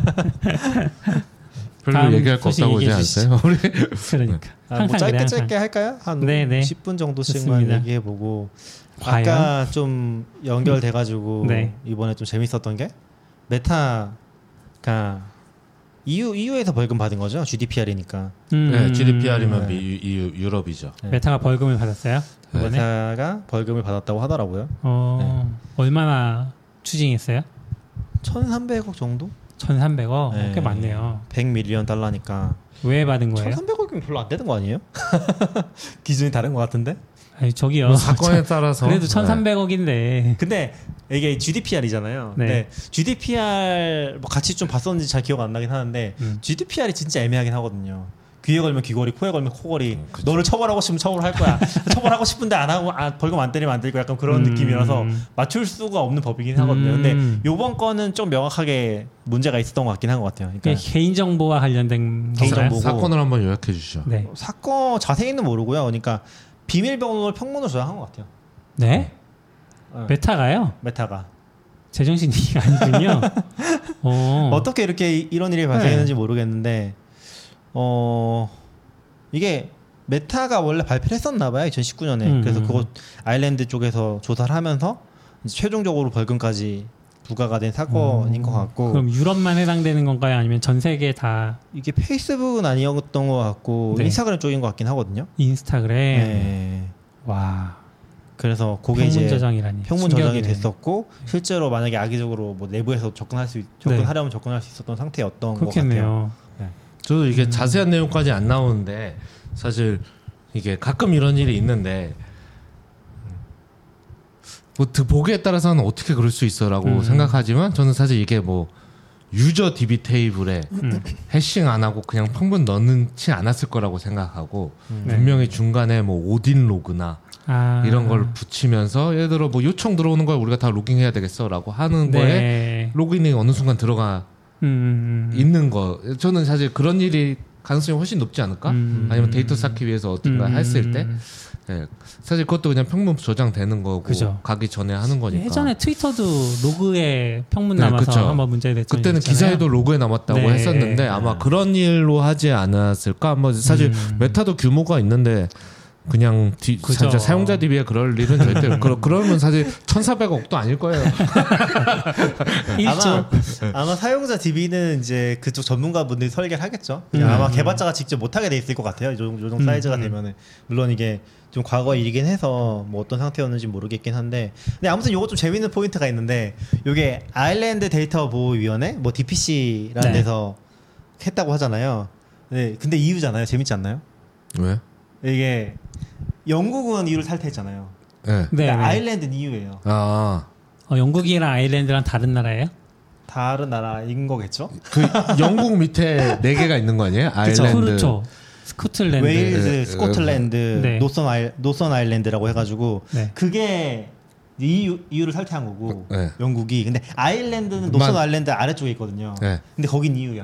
별로 다음 얘기할 거 소식 없다고 이제 얘기해 않았어요? 우리 그러니까. 뭐 항상 짧게 그래, 짧게 할까요? 한 네네. 10분 정도씩만 좋습니다. 얘기해보고 과연? 아까 좀 연결돼가지고 네. 이번에 좀 재밌었던 게 메타가 EU에서 벌금 받은 거죠? GDPR이니까. 네, GDPR이면 네. 유럽이죠. 메타가 벌금을 받았어요? 이번에? 메타가 벌금을 받았다고 하더라고요. 얼마나 추징했어요? 1,300억 정도? 1,300억? 네. 꽤 많네요. 100밀리언 달러니까 왜 받은 거예요? 1,300억이면 별로 안 되는 거 아니에요? 기준이 다른 것 같은데? 아니, 저기요. 뭐 사건에 따라서 그래도 1,300억인데. 근데 이게 GDPR이잖아요. 네. 근데 GDPR 뭐 같이 좀 봤었는지 잘 기억 안 나긴 하는데 GDPR이 진짜 애매하긴 하거든요. 귀에 걸면 귀걸이, 코에 걸면 코걸이. 너를 처벌하고 싶으면 처벌할 거야. 처벌하고 싶은데 안 하고 벌금 안 때리면 안 되고 약간 그런 느낌이라서 맞출 수가 없는 법이긴 하거든요. 근데 요번 건은 좀 명확하게 문제가 있었던 것 같긴 한 것 같아요. 그러니까 개인정보와 관련된 개인정보. 건가요? 사건을 한번 요약해 주시죠. 네. 사건 자세히는 모르고요. 그러니까 비밀번호를 평문으로 저장한 것 같아요. 네? 네. 메타가요? 메타가. 제정신이 아니군요. 어떻게 이렇게 이런 일이 발생했는지 모르겠는데 이게 메타가 원래 발표를 했었나 봐요. 2019년에. 그래서 그거 아일랜드 쪽에서 조사를 하면서 이제 최종적으로 벌금까지 부과가 된 사건인 것 같고. 그럼 유럽만 해당되는 건가요? 아니면 전 세계 다? 이게 페이스북은 아니었던 것 같고 네. 인스타그램 쪽인 것 같긴 하거든요. 인스타그램? 네. 와. 그래서 그게 평문 이제 저장이라니. 평문 저장이 충격이네. 됐었고 실제로 만약에 악의적으로 뭐 내부에서 접근하려면 접근할 수 있었던 상태였던 것 같아요. 그렇겠네요. 저도 이게 자세한 내용까지 안 나오는데 사실 이게 가끔 이런 일이 있는데 뭐 보기에 따라서는 어떻게 그럴 수 있어라고 생각하지만 저는 사실 이게 뭐 유저 DB 테이블에 해싱 안 하고 그냥 평분 넣지 않았을 거라고 생각하고 분명히 중간에 뭐 오딘 로그나 이런 걸 붙이면서 예를 들어 뭐 요청 들어오는 걸 우리가 다 로깅해야 되겠어라고 하는 거에 로그인이 어느 순간 들어가 있는 거. 저는 사실 그런 일이 가능성이 훨씬 높지 않을까? 아니면 데이터 쌓기 위해서 어딘가 했을 때 네. 사실 그것도 그냥 평문 저장되는 거고 그죠. 가기 전에 하는 거니까. 예전에 트위터도 로그에 평문 네, 남아서 그쵸. 한번 문제가 됐죠. 그때는 기사에도 로그에 남았다고 네. 했었는데 아마 그런 일로 하지 않았을까? 뭐 사실 메타도 규모가 있는데 그냥 그죠. 진짜 사용자 DB에 그럴 일은 절대 그러면 사실 1,400억도 아닐 거예요. 아마 사용자 DB는 이제 그쪽 전문가분들이 설계를 하겠죠. 아마 개발자가 직접 못하게 돼 있을 것 같아요. 요 정도 사이즈가 되면은 물론 이게 좀 과거 일이긴 해서 뭐 어떤 상태였는지 모르겠긴 한데 근데 아무튼 요거 좀 재밌는 포인트가 있는데 요게 아일랜드 데이터 보호위원회 뭐 DPC라는 네. 데서 했다고 하잖아요. 네, 근데 이유잖아요. 재밌지 않나요? 왜? 이게 영국은 이유를 탈퇴했잖아요. 네. 네. 근데 아일랜드는 이유예요. 아, 영국이랑 아일랜드랑 다른 나라예요? 다른 나라인 거겠죠? 그 영국 밑에 4개가 있는 거 아니에요? 아일랜드. 그렇죠. 스코틀랜드. 웨일즈, 네, 스코틀랜드, 네. 노선 아일랜드라고 해가지고 네. 그게 이유를 탈퇴한 거고 네. 영국이. 근데 아일랜드는 노선 아일랜드 아래쪽에 있거든요. 네. 근데 거긴 이유야.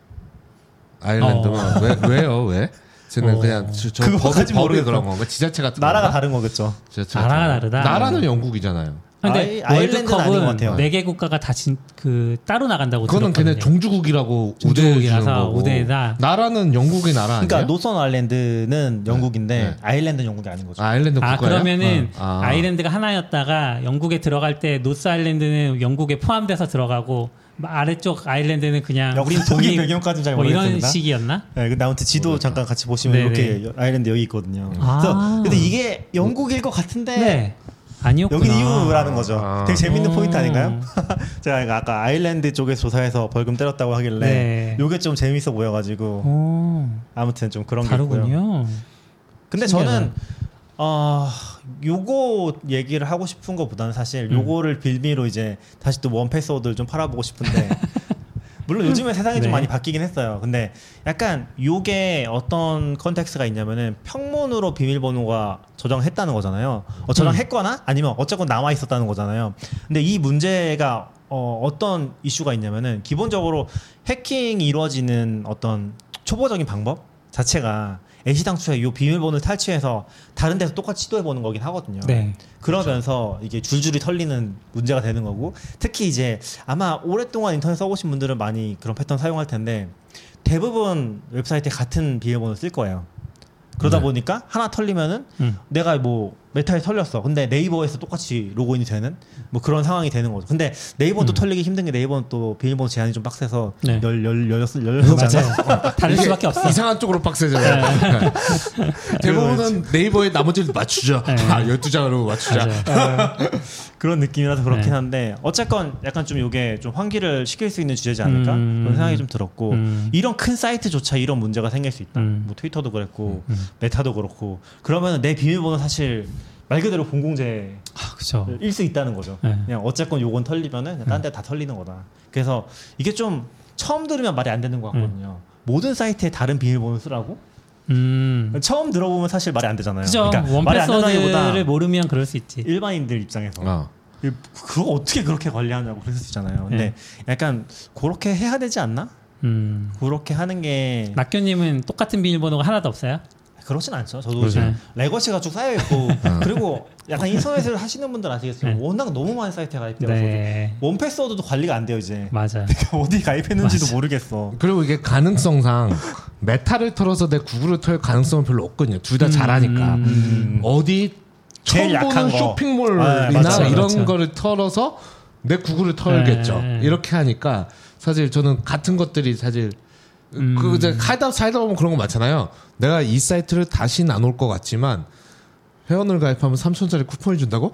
아일랜드만 왜요? 왜? 저는 그냥 저 그거까지 법에 모르겠어. 그런 건가? 지자체 같은 나라가 건가? 다른 거겠죠. 지자체가 나라가 다른 거. 다르다. 나라는 영국이잖아요. 근데 아일랜드는 아닌 것 월드컵은 같아요. 4개 국가가 다 따로 나간다고 그거는 들었거든요. 걔네 종주국이라고 우대해 주는 종주국이라서 거고. 우대에다. 나라는 영국의 나라 아니에요? 그러니까 노선 아일랜드는 영국인데 네. 아일랜드는 영국이 아닌 거죠. 아일랜드 국가예요? 그러면은 아. 아일랜드가 하나였다가 영국에 들어갈 때 노스 아일랜드는 영국에 포함돼서 들어가고 아래쪽 아일랜드는 그냥 우리는 독일 배경까지는 잘 뭐 이런 모르겠습니다. 식이었나? 네, 근데 아무튼 지도 잠깐 같이 보시면 네네. 이렇게 아일랜드 여기 있거든요. 아. 그래서 근데 이게 영국일 것 같은데 네. 아니었구나. 여기 이유라는 거죠. 아. 되게 재밌는 포인트 아닌가요? 음. 제가 아까 아일랜드 쪽에서 조사해서 벌금 때렸다고 하길래 네. 요게 좀 재밌어 보여가지고 오, 아무튼 좀 그런 게 있고요. 다르군요. 근데 신기하다. 저는 요거 얘기를 하고 싶은 것보다는 사실 요거를 빌미로 이제 다시 또 원패스워드를 좀 팔아보고 싶은데 물론 요즘에 세상이 네. 좀 많이 바뀌긴 했어요. 근데 약간 요게 어떤 컨텍스트가 있냐면은 평문으로 비밀번호가 저장했다는 거잖아요. 저장했거나 아니면 어쨌건 남아 있었다는 거잖아요. 근데 이 문제가 어떤 이슈가 있냐면은 기본적으로 해킹이 이루어지는 어떤 초보적인 방법 자체가 애시당초에 이 비밀번호를 탈취해서 다른 데서 똑같이 시도해보는 거긴 하거든요. 네. 그러면서 이게 줄줄이 털리는 문제가 되는 거고 특히 이제 아마 오랫동안 인터넷 써보신 분들은 많이 그런 패턴 사용할 텐데 대부분 웹사이트에 같은 비밀번호를 쓸 거예요. 그러다 네. 보니까 하나 털리면은 내가 뭐 메타에 털렸어. 근데 네이버에서 똑같이 로그인이 되는 뭐 그런 상황이 되는 거죠. 근데 네이버는 또 털리기 힘든 게 네이버는 또 비밀번호 제한이 좀 빡세서 네. 열렸잖아요. 다를 수밖에 없어. 이상한 쪽으로 빡세잖아요. 대부분은 네이버에 나머지를 맞추자. 네. 12장으로 맞추자. 그런 느낌이라서 그렇긴 네. 한데 어쨌건 약간 좀 이게 좀 환기를 시킬 수 있는 주제지 않을까 그런 생각이 좀 들었고 이런 큰 사이트조차 이런 문제가 생길 수 있다. 뭐 트위터도 그랬고 메타도 그렇고 그러면 내 비밀번호 사실 말 그대로 공공재일 그렇죠. 수 있다는 거죠. 네. 그냥 어쨌건 요건 털리면은 그냥 딴 데 다 털리는 거다. 그래서 이게 좀 처음 들으면 말이 안 되는 것 같거든요. 모든 사이트에 다른 비밀번호 쓰라고? 처음 들어보면 사실 말이 안 되잖아요. 그죠. 그러니까 말이 안 된다기보다 원패스워드를 모르면 그럴 수 있지. 일반인들 입장에서 그거 어떻게 그렇게 관리하냐고 그랬을 수 있잖아요. 근데 네. 약간 그렇게 해야 되지 않나? 그렇게 하는 게 낙교님은 똑같은 비밀번호가 하나도 없어요? 그렇진 않죠. 저도 그렇죠. 지금 레거시가 쭉 쌓여 있고 그리고 약간 인터넷을 하시는 분들 아시겠지만 워낙 너무 많은 사이트에 가입되어서 네. 원패스워드도 관리가 안 돼요 이제. 맞아. 어디 가입했는지도 모르겠어. 그리고 이게 가능성상 메타를 털어서 내 구글을 털 가능성은 별로 없거든요. 둘 다 잘하니까. 어디 처음 제일 약한 보는 거. 쇼핑몰이나 맞죠, 이런 맞죠. 거를 털어서 내 구글을 털겠죠. 네. 이렇게 하니까 사실 저는 같은 것들이 사실 그 이제 살다 보면 그런 거 많잖아요. 내가 이 사이트를 다시는 안 올 것 같지만 회원을 가입하면 3,000원짜리 쿠폰을 준다고?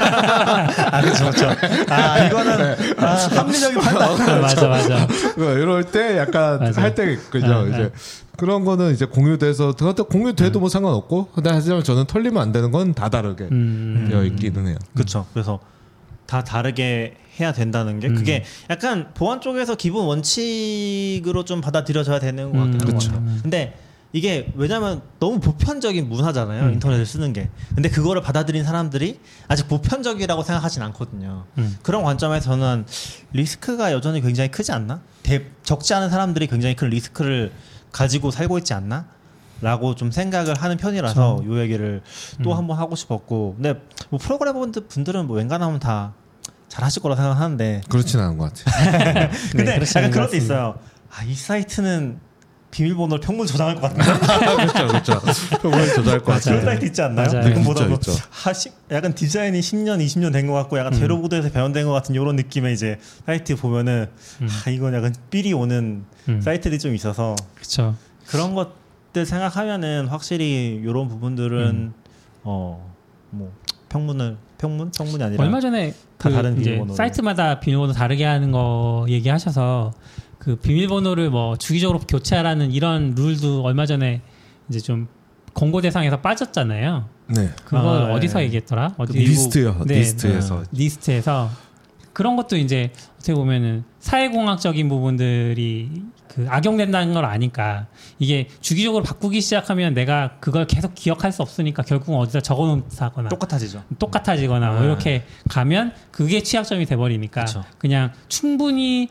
그렇죠. 이거는 합리적인 판단. 맞아. 이럴 때 약간 맞아. 할 때 있거든요. 이제 그런 거는 이제 공유돼서 그것도 공유돼도 뭐 상관없고 근데 하지만 저는 털리면 안 되는 건 다 다르게 되어 있기는 해요. 그렇죠. 그래서 다 다르게 해야 된다는 게 그게 약간 보안 쪽에서 기본 원칙으로 좀 받아들여져야 되는 것 같긴 한 것 같아요. 근데 이게 왜냐면 너무 보편적인 문화잖아요. 인터넷을 쓰는 게. 근데 그거를 받아들인 사람들이 아직 보편적이라고 생각하진 않거든요. 그런 관점에서 저는 리스크가 여전히 굉장히 크지 않나? 적지 않은 사람들이 굉장히 큰 리스크를 가지고 살고 있지 않나? 라고 좀 생각을 하는 편이라서 이 얘기를 또 한번 하고 싶었고 근데 뭐 프로그래머 분들은 뭐 웬간하면 다 잘하실 거라 생각하는데 그렇진 않은 것 같아요. 근데 그렇지 약간 않은 그런 것 때 같습니다. 있어요. 이 사이트는 비밀번호를 평문 저장할 것 같은데. 그렇죠. 평문을 조작할 것 그런 같아요. 사이트 있지 않나요? 맞아요. 그거보다 있죠. 약간 디자인이 10년, 20년 된 것 같고 약간 제로보드에서 변환된 것 같은 이런 느낌의 이제 사이트 보면은 이건 약간 삘이 오는 사이트들이 좀 있어서 그렇죠. 그런 것들 생각하면은 확실히 이런 부분들은 뭐 평문이 아니라 얼마 전에 다 그 다른 이제 비밀번호로. 사이트마다 비밀번호 다르게 하는 거 얘기하셔서 그 비밀번호를 뭐 주기적으로 교체하라는 이런 룰도 얼마 전에 이제 좀 공고 대상에서 빠졌잖아요. 네. 그걸 네. 어디서 얘기했더라? 어디 리스트요. 네, 리스트에서. 리스트에서 그런 것도 이제 어떻게 보면은 사회공학적인 부분들이 그 악용된다는 걸 아니까 이게 주기적으로 바꾸기 시작하면 내가 그걸 계속 기억할 수 없으니까 결국 어디다 적어놓다거나 똑같아지거나 뭐 이렇게 가면 그게 취약점이 돼버리니까 그쵸. 그냥 충분히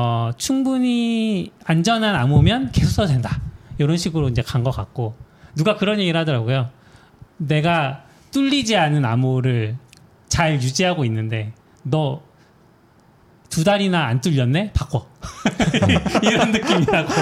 안전한 암호면 계속 써도 된다 이런 식으로 이제 간 것 같고 누가 그런 얘기를 하더라고요. 내가 뚫리지 않은 암호를 잘 유지하고 있는데 너 2달이나 안 뚫렸네? 바꿔. 이런 느낌이라고.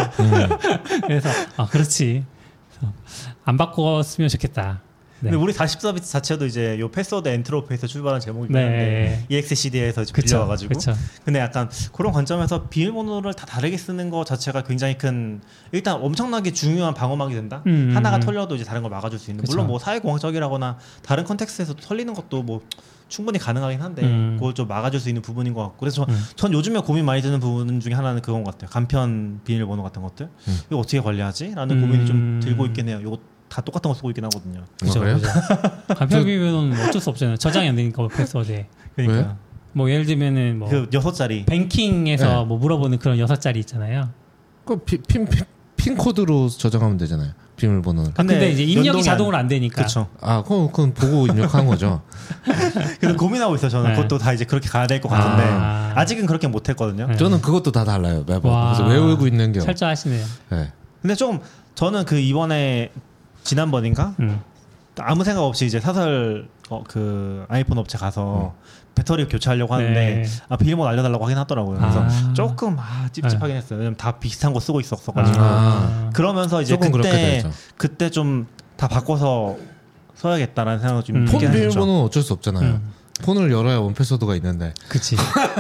그래서 그렇지. 그래서 안 바꿨으면 좋겠다. 네. 근데 우리 40서비스 자체도 이제 요 패스워드 엔트로피에서 출발한 제목이긴 네. 한데 EXCD에서 그쵸, 빌려와가지고 그쵸. 근데 약간 그런 관점에서 비밀번호를 다 다르게 쓰는 거 자체가 굉장히 큰 일단 엄청나게 중요한 방어막이 된다. 하나가 털려도 이제 다른 걸 막아줄 수 있는. 그쵸. 물론 뭐 사회공학적이라거나 다른 컨텍스트에서 털리는 것도 뭐 충분히 가능하긴 한데 그걸 좀 막아줄 수 있는 부분인 것 같고 그래서 전 요즘에 고민 많이 드는 부분 중에 하나는 그건 것 같아요. 간편 비밀번호 같은 것들 이거 어떻게 관리하지? 라는 고민이 좀 들고 있긴 해요. 이거 다 똑같은 거 쓰고 있긴 하거든요. 그죠, 그래요? 그죠. 간편 비밀번호는 어쩔 수 없잖아요. 저장이 안 되니까 패스워드에. 그러니까 뭐 예를 들면은 뭐 그 6자리 뱅킹에서 네. 뭐 물어보는 그런 6자리 있잖아요. 그 핀 코드로 저장하면 되잖아요. 비밀번호는. 근데 이제 입력이 연동이 자동으로 안 되니까. 그렇죠. 그건 보고 입력한 거죠. 그래서 고민하고 있어요. 저는 네. 그것도 다 이제 그렇게 가야 될 것 같은데 아. 아직은 그렇게 못했거든요. 네. 저는 그것도 다 달라요. 매번. 와. 그래서 외우고 있는 게. 철저하시네요. 네. 근데 좀 저는 그 이번에 지난번인가 아무 생각 없이 이제 사설 그 아이폰 업체 가서 배터리 교체하려고 하는데 네. 비밀번호 알려달라고 하긴 하더라고요. 그래서 조금 찝찝하긴 했어요. 왜냐면 다 비슷한 거 쓰고 있었어가지고 그러면서 이제 조금 그렇게 되죠. 그때 좀 다 바꿔서 써야겠다라는 생각을 좀 폰 들게 하셨죠. 비밀번호는 어쩔 수 없잖아요. 폰을 열어야 원패스워드가 있는데. 그치.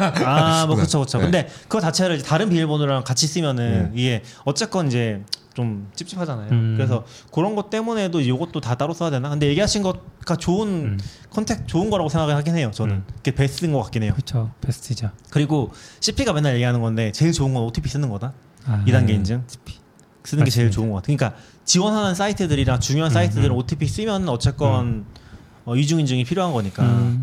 뭐 그렇죠. 네. 근데 그거 자체를 이제 다른 비밀번호랑 같이 쓰면은 이게 어쨌건 이제 좀 찝찝하잖아요. 그래서 그런 것 때문에도 이것도 다 따로 써야 되나? 근데 얘기하신 것가 좋은 컨택 좋은 거라고 생각을 하긴 해요. 저는 그게 베스트인 것 같긴 해요. 그렇죠. 베스트죠. 그리고 CP가 맨날 얘기하는 건데 제일 좋은 건 OTP 쓰는 거다. 아, 2단계 인증 쓰는 게 제일 맞습니다. 좋은 것 같아요. 그러니까 지원하는 사이트들이랑 중요한 사이트들은 OTP 쓰면 어쨌건 이중 인증이 필요한 거니까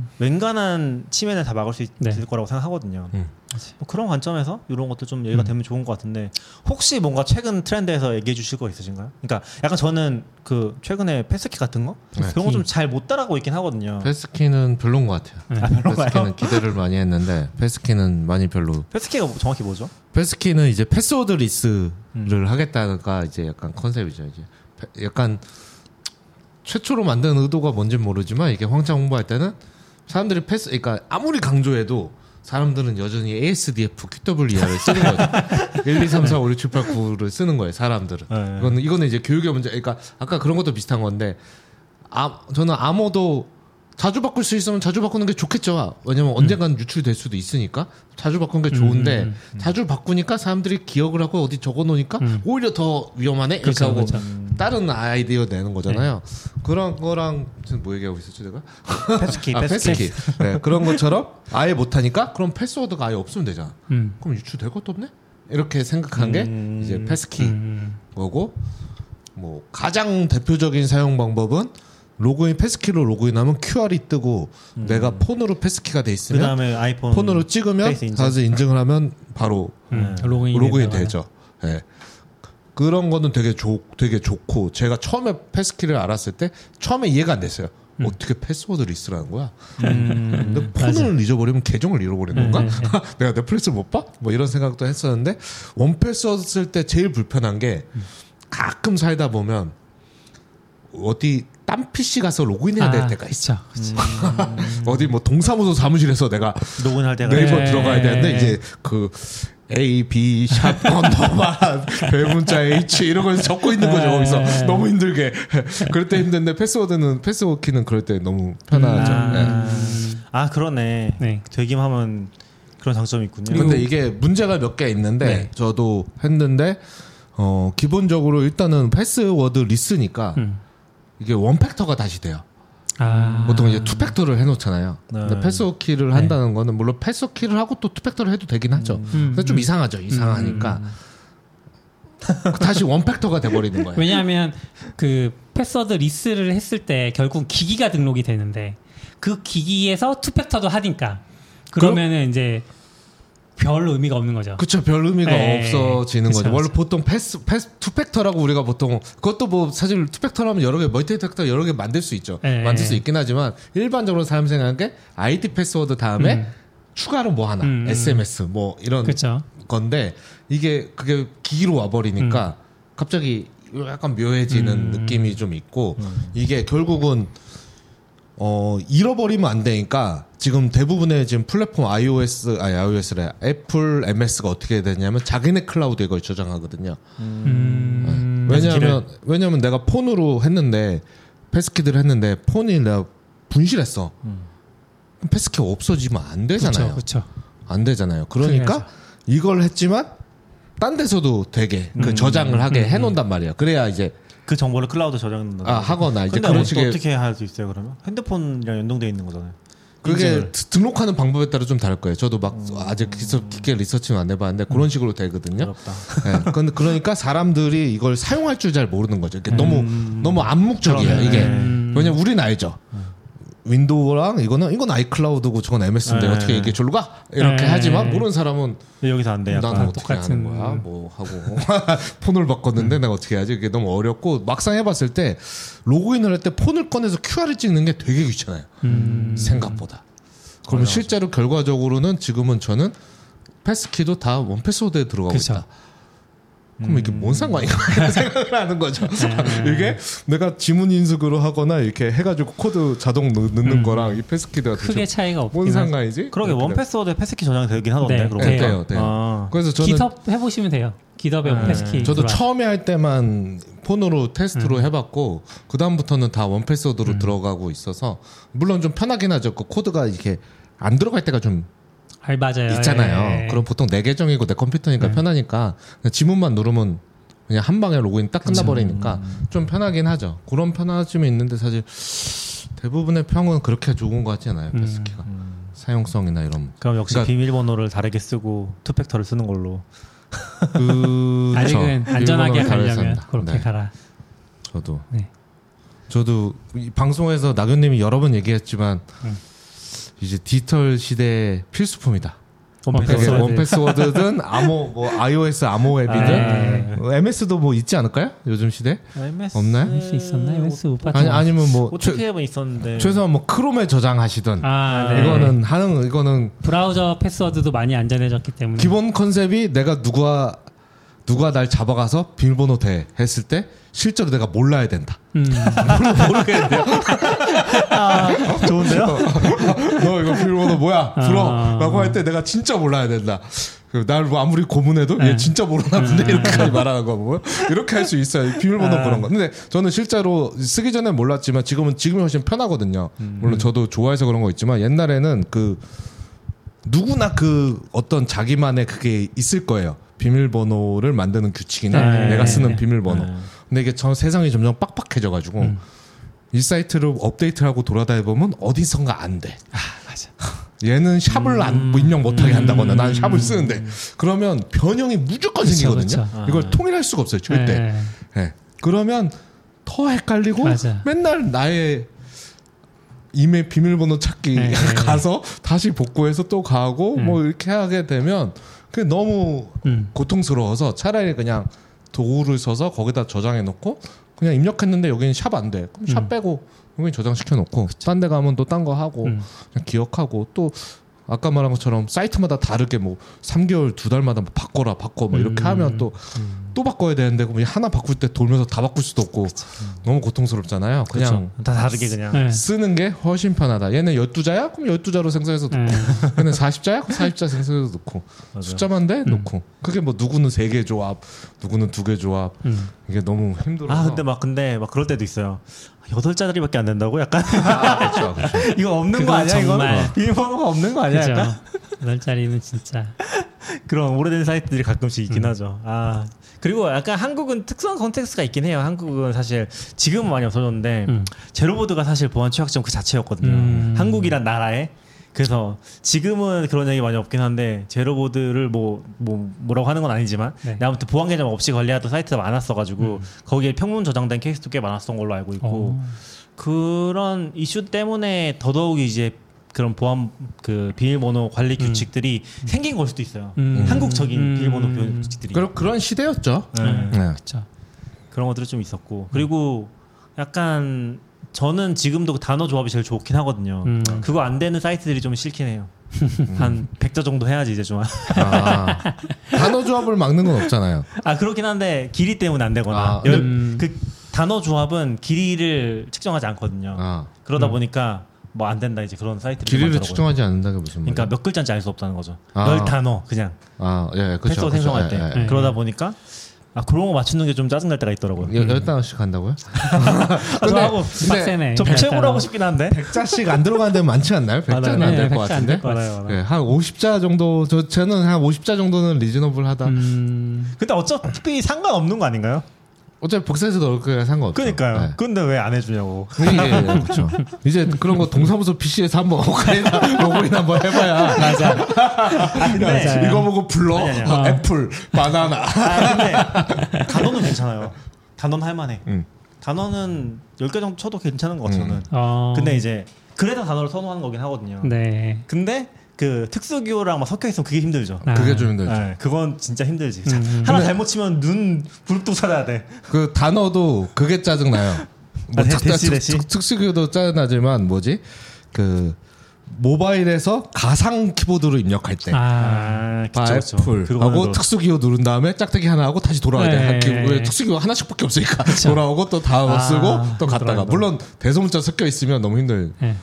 웬간한 침해는 다 막을 수 있을 네. 거라고 생각하거든요. 뭐 그런 관점에서 이런 것도 좀 얘기가 되면 좋은 것 같은데 혹시 뭔가 최근 트렌드에서 얘기해 주실 거 있으신가요? 그러니까 약간 저는 그 최근에 패스키 같은 거 네. 그런 거 좀 잘 못 따라가고 있긴 하거든요. 패스키는 별론 것 같아요. 패스키는 기대를 많이 했는데 패스키는 많이 별로. 패스키가 정확히 뭐죠? 패스키는 이제 패스워드 리스를 하겠다가 이제 약간 컨셉이죠. 이제 약간 최초로 만든 의도가 뭔지 모르지만 이게 황창 홍보할 때는 사람들이 그러니까 아무리 강조해도 사람들은 여전히 ASDF, QWER을 쓰는 거죠. 1, 2, 3, 4, 5, 6, 7, 8, 9를 쓰는 거예요. 사람들은. 네. 이거는 이제 교육의 문제. 그러니까 아까 그런 것도 비슷한 건데 저는 암호도 자주 바꿀 수 있으면 자주 바꾸는 게 좋겠죠. 왜냐면 언젠간 유출될 수도 있으니까 자주 바꾸는 게 좋은데 자주 바꾸니까 사람들이 기억을 하고 어디 적어놓으니까 오히려 더 위험하네. 이렇게 그쵸, 하고 그쵸. 다른 아이디어 내는 거잖아요. 그런 거랑 지금 뭐 얘기하고 있었지 내가? 패스키. 패스키. 네, 그런 것처럼 아예 못하니까 그럼 패스워드가 아예 없으면 되잖아. 그럼 유출될 것도 없네? 이렇게 생각한 게 이제 패스키 거고 뭐 가장 대표적인 사용 방법은 패스키로 로그인하면 QR이 뜨고 내가 폰으로 패스키가 돼 있으면 그다음에 아이폰 폰으로 찍으면 페이스 인증. 다시 인증을 하면 바로 로그인 되죠. 네. 그런 거는 되게 좋고 제가 처음에 패스키를 알았을 때 처음에 이해가 안 됐어요. 어떻게 패스워드를 리스라는 거야? 근데 폰을 잊어버리면 계정을 잃어버리는 건가? 내가 넷플릭스 못 봐? 뭐 이런 생각도 했었는데 원패스워드 쓸 때 제일 불편한 게 가끔 살다 보면 어디 딴 PC 가서 로그인해야 될 때가 있어. 어디 뭐 동사무소 사무실에서 내가 로그인할 때가 네이버 네. 들어가야 되는데 이제 그 A, B, 샵, 언더바, 배문자 H 이런 걸 적고 있는 거죠. 거기서 너무 힘들게. 그럴 때 힘든데 패스워키는 그럴 때 너무 편하죠. 아 그러네. 네. 되기만 그런 장점이 있군요. 근데 이게 문제가 몇 개 있는데 네. 저도 했는데 기본적으로 일단은 패스워드 리스니까 이게 원팩터가 다시 돼요. 보통 이제 투팩터를 해놓잖아요. 근데 패스워키를 한다는 거는 물론 패스워키를 하고 또 투팩터를 해도 되긴 하죠. 근데 좀 이상하죠. 이상하니까 다시 원팩터가 돼버리는 거예요. 왜냐하면 그 패스워드 리스를 했을 때 결국 기기가 등록이 되는데 그 기기에서 투팩터도 하니까 그러면은 이제 별 의미가 없는 거죠. 그렇죠. 별 의미가 없어지는 그쵸, 거죠. 원래 그쵸. 보통 투팩터라고 우리가 보통 그것도 뭐 사실 투팩터라면 여러 개 멀티팩터 여러 개 만들 수 있죠. 만들 수 있긴 하지만 일반적으로 사람 생각하는 게 ID 패스워드 다음에 추가로 뭐 하나 SMS 뭐 이런 그쵸. 건데 그게 기기로 와버리니까 갑자기 약간 묘해지는 느낌이 좀 있고 이게 결국은 잃어버리면 안 되니까 지금 대부분의 지금 플랫폼 iOS래 애플 MS가 어떻게 되냐면 자기네 클라우드에 이걸 저장하거든요. 왜냐면 내가 폰으로 했는데 패스키드를 했는데 폰이 내가 분실했어. 패스키 없어지면 안 되잖아요. 그렇죠. 안 되잖아요. 그러니까 이걸 했지만 딴 데서도 되게 그 저장을 하게 해놓는단 말이야. 그래야 이제 그 정보를 클라우드 저장한다. 하거나 이제 근데 그런 또 식의 어떻게 할 수 있어요 그러면? 핸드폰이랑 연동돼 있는 거잖아요. 그게 인증을. 등록하는 방법에 따라 좀 다를 거예요. 저도 막 아직 깊게 리서치는 안 해봤는데 그런 식으로 되거든요. 어렵다. 네. 그러니까 사람들이 이걸 사용할 줄 잘 모르는 거죠. 이게 너무 암묵적이에요. 그러네. 이게 왜냐면 우리는 알죠. 윈도우랑 이건 아이클라우드고 저건 MS인데 어떻게 이게 절로 가? 이렇게 하지만 모르는 사람은 여기서 안 돼. 나는 약간 어떻게 똑같은 하는 거야? 뭐 하고 폰을 바꿨는데 내가 어떻게 하지? 이게 너무 어렵고 막상 해봤을 때 로그인을 할 때 폰을 꺼내서 QR을 찍는 게 되게 귀찮아요. 생각보다. 그러면 실제로 결과적으로는 지금은 저는 패스키도 다 원패스워드에 들어가고 그쵸. 있다. 그럼 이게 뭔 상관인가 생각을 하는 거죠. 이게 내가 지문 인식으로 하거나 이렇게 해가지고 코드 자동 넣는 거랑 이 패스키드가 크게 차이가 없긴 뭔 하죠. 상관이지? 그러게 원패스워드 패스키 저장이 되긴 하던데. 네, 그러고 네. 보니까. 돼요. 아. 그래서 저는 기덥 해보시면 돼요. 기덥에 패스키. 저도 처음에 할 때만 폰으로 테스트로 해봤고 그 다음부터는 다 원패스워드로 들어가고 있어서 물론 좀 편하긴 하죠. 그 코드가 이렇게 안 들어갈 때가 좀 맞아요. 있잖아요. 예. 그럼 보통 내 계정이고 내 컴퓨터니까 편하니까 그냥 지문만 누르면 그냥 한 방에 로그인 딱 끝나버리니까 좀 편하긴 하죠. 그런 편함이 있는데 사실 대부분의 평은 그렇게 좋은 것 같지 않아요. 패스키가 사용성이나 이런. 그럼 역시 그러니까 비밀번호를 다르게 쓰고 투팩터를 쓰는 걸로. 아직은 안전하게 가려면 그렇게 네. 가라. 저도 이 방송에서 나균님이 여러 번 얘기했지만 이제 디지털 시대의 필수품이다. 원패스워드든 iOS 암호 앱이든 MS도 뭐 있지 않을까요? 요즘 시대 MS 없나요? MS 있었나요? MS 못 아니면 뭐 어떻게 해면 있었는데. 최소한 뭐 크롬에 저장하시든 네. 이거는 브라우저 패스워드도 많이 안전해졌기 때문에 기본 컨셉이 내가 누가 날 잡아가서 비밀번호 대 했을 때 실제로 내가 몰라야 된다. 모르겠는데요. 좋은데요? 너 이거 비밀번호 뭐야? 불어라고 할 때 내가 진짜 몰라야 된다. 날 뭐 아무리 고문해도 얘 진짜 모르나 본데 이렇게까지 말하는 거 뭐 이렇게 할 수 있어요. 비밀번호 그런 거. 근데 저는 실제로 쓰기 전에 몰랐지만 지금이 훨씬 편하거든요. 물론 저도 좋아해서 그런 거 있지만 옛날에는 그 누구나 그 어떤 자기만의 그게 있을 거예요. 비밀번호를 만드는 규칙이나 내가 쓰는 비밀번호. 근데 이게 세상이 점점 빡빡해져가지고 이 사이트를 업데이트하고 돌아다니 보면 어디선가 안 돼. 맞아. 얘는 샵을 뭐 입력 못하게 한다거나 나는 샵을 쓰는데 그러면 변형이 무조건 생기거든요. 그쵸. 이걸 통일할 수가 없어요. 절대. 네. 그러면 더 헷갈리고 맞아. 맨날 나의 이메일 비밀번호 찾기 가서 다시 복구해서 또 가고 뭐 이렇게 하게 되면 그게 너무 고통스러워서 차라리 그냥 도구를 써서 거기다 저장해 놓고 그냥 입력했는데 여기는 샵 안 돼. 그럼 샵 빼고 여기 저장시켜 놓고 딴 데 가면 또 딴 거 하고 그냥 기억하고 또 아까 말한 것처럼 사이트마다 다르게 뭐 3개월 2달마다 뭐 바꿔 뭐 이렇게 하면 또 또 바꿔야 되는데 그럼 하나 바꿀 때 돌면서 다 바꿀 수도 없고 너무 고통스럽잖아요. 그냥 다 다르게 그냥 네. 쓰는 게 훨씬 편하다. 얘는 12자야? 그럼 12자로 생성해서 넣고 얘는 40자야? 그럼 40자 생성해서 넣고 숫자만 돼? 넣고 그게 뭐 누구는 3개 조합 누구는 2개 조합 이게 너무 힘들어서 근데 막 그럴 때도 있어요. 8자리밖에 안 된다고? 약간 그렇죠. 이거 없는 거 그건 아니야? 정말. 이거 비밀번호가 없는 거 아니야? 그죠. 약간 8자리는 진짜. 그런 오래된 사이트들이 가끔씩 있긴 하죠. 그리고 약간 한국은 특수한 컨텍스트가 있긴 해요. 한국은 사실 지금은 많이 없어졌는데 제로보드가 사실 보안 취약점 그 자체였거든요. 한국이란 나라에. 그래서 지금은 그런 얘기 많이 없긴 한데 제로보드를 뭐라고 하는 건 아니지만 네. 아무튼 보안 계정 없이 관리하던 사이트가 많았어가지고 거기에 평문 저장된 케이스도 꽤 많았던 걸로 알고 있고 그런 이슈 때문에 더더욱 이제 그런 보안 그 비밀번호 관리 규칙들이 생긴 걸 수도 있어요. 한국적인 비밀번호 규칙들이. 그런 시대였죠. 네. 그렇죠. 그런 것들이 좀 있었고 그리고 약간 저는 지금도 그 단어 조합이 제일 좋긴 하거든요. 그거 안 되는 사이트들이 좀 싫긴 해요. 한 100자 정도 해야지 이제 좀. 단어 조합을 막는 건 없잖아요. 그렇긴 한데 길이 때문에 안 되거나 그 단어 조합은 길이를 측정하지 않거든요. 그러다 보니까 뭐 안 된다 이제 그런 사이트들이 길이를 많더라고요. 측정하지 않는다가 무슨 말이에요? 그러니까 몇 글자인지 알 수 없다는 거죠. 10단어 그냥 예, 그렇죠. 텍스트 생성할 때 예. 그러다 보니까 그런 거 맞추는 게 좀 짜증날 때가 있더라고요. 10단어씩 한다고요? 저하고 빡세네. 저 최고로 하고 싶긴 한데 100자씩 안 들어가는 데는 많지 않나요? 100자는 안 될 것 같은데. 맞아요. 예, 한 50자 정도 저는 한 50자 정도는 리즈너블하다. 근데 어차피 상관없는 거 아닌가요? 어차피 복사해서 넣을 거야 상관없죠. 그러니까요. 네. 근데 왜 안 해주냐고. 예, 그렇죠. 이제 그런 거 동사무소 PC에서 한번 로그인 한번 해봐야. 맞아. 근데 이거 보고 불러. 아니. 애플, 바나나. 근데 단어는 괜찮아요. 단어는 할만해. 음. 단어는 10개 정도 쳐도 괜찮은 것 같아요. 저는. 근데 이제 그래서 단어를 선호하는 거긴 하거든요. 네. 근데 그 특수기호랑 막 섞여 있으면 그게 힘들죠. 그게 좀 힘들죠. 네, 그건 진짜 힘들지. 하나 잘못 치면 눈 부릅뜨고 찾아야 돼. 그 단어도 그게 짜증나요. 대시. 특수기도 짜증나지만 뭐지? 그 모바일에서 가상 키보드로 입력할 때. 그쵸. 애플 하고 특수기호 누른 다음에 짝대기 하나 하고 다시 돌아와야 돼. 왜 특수기호 하나씩밖에 없으니까 돌아오고 또 다음 쓰고 또 갔다가 물론 대소문자 섞여 있으면 너무 힘들. 네.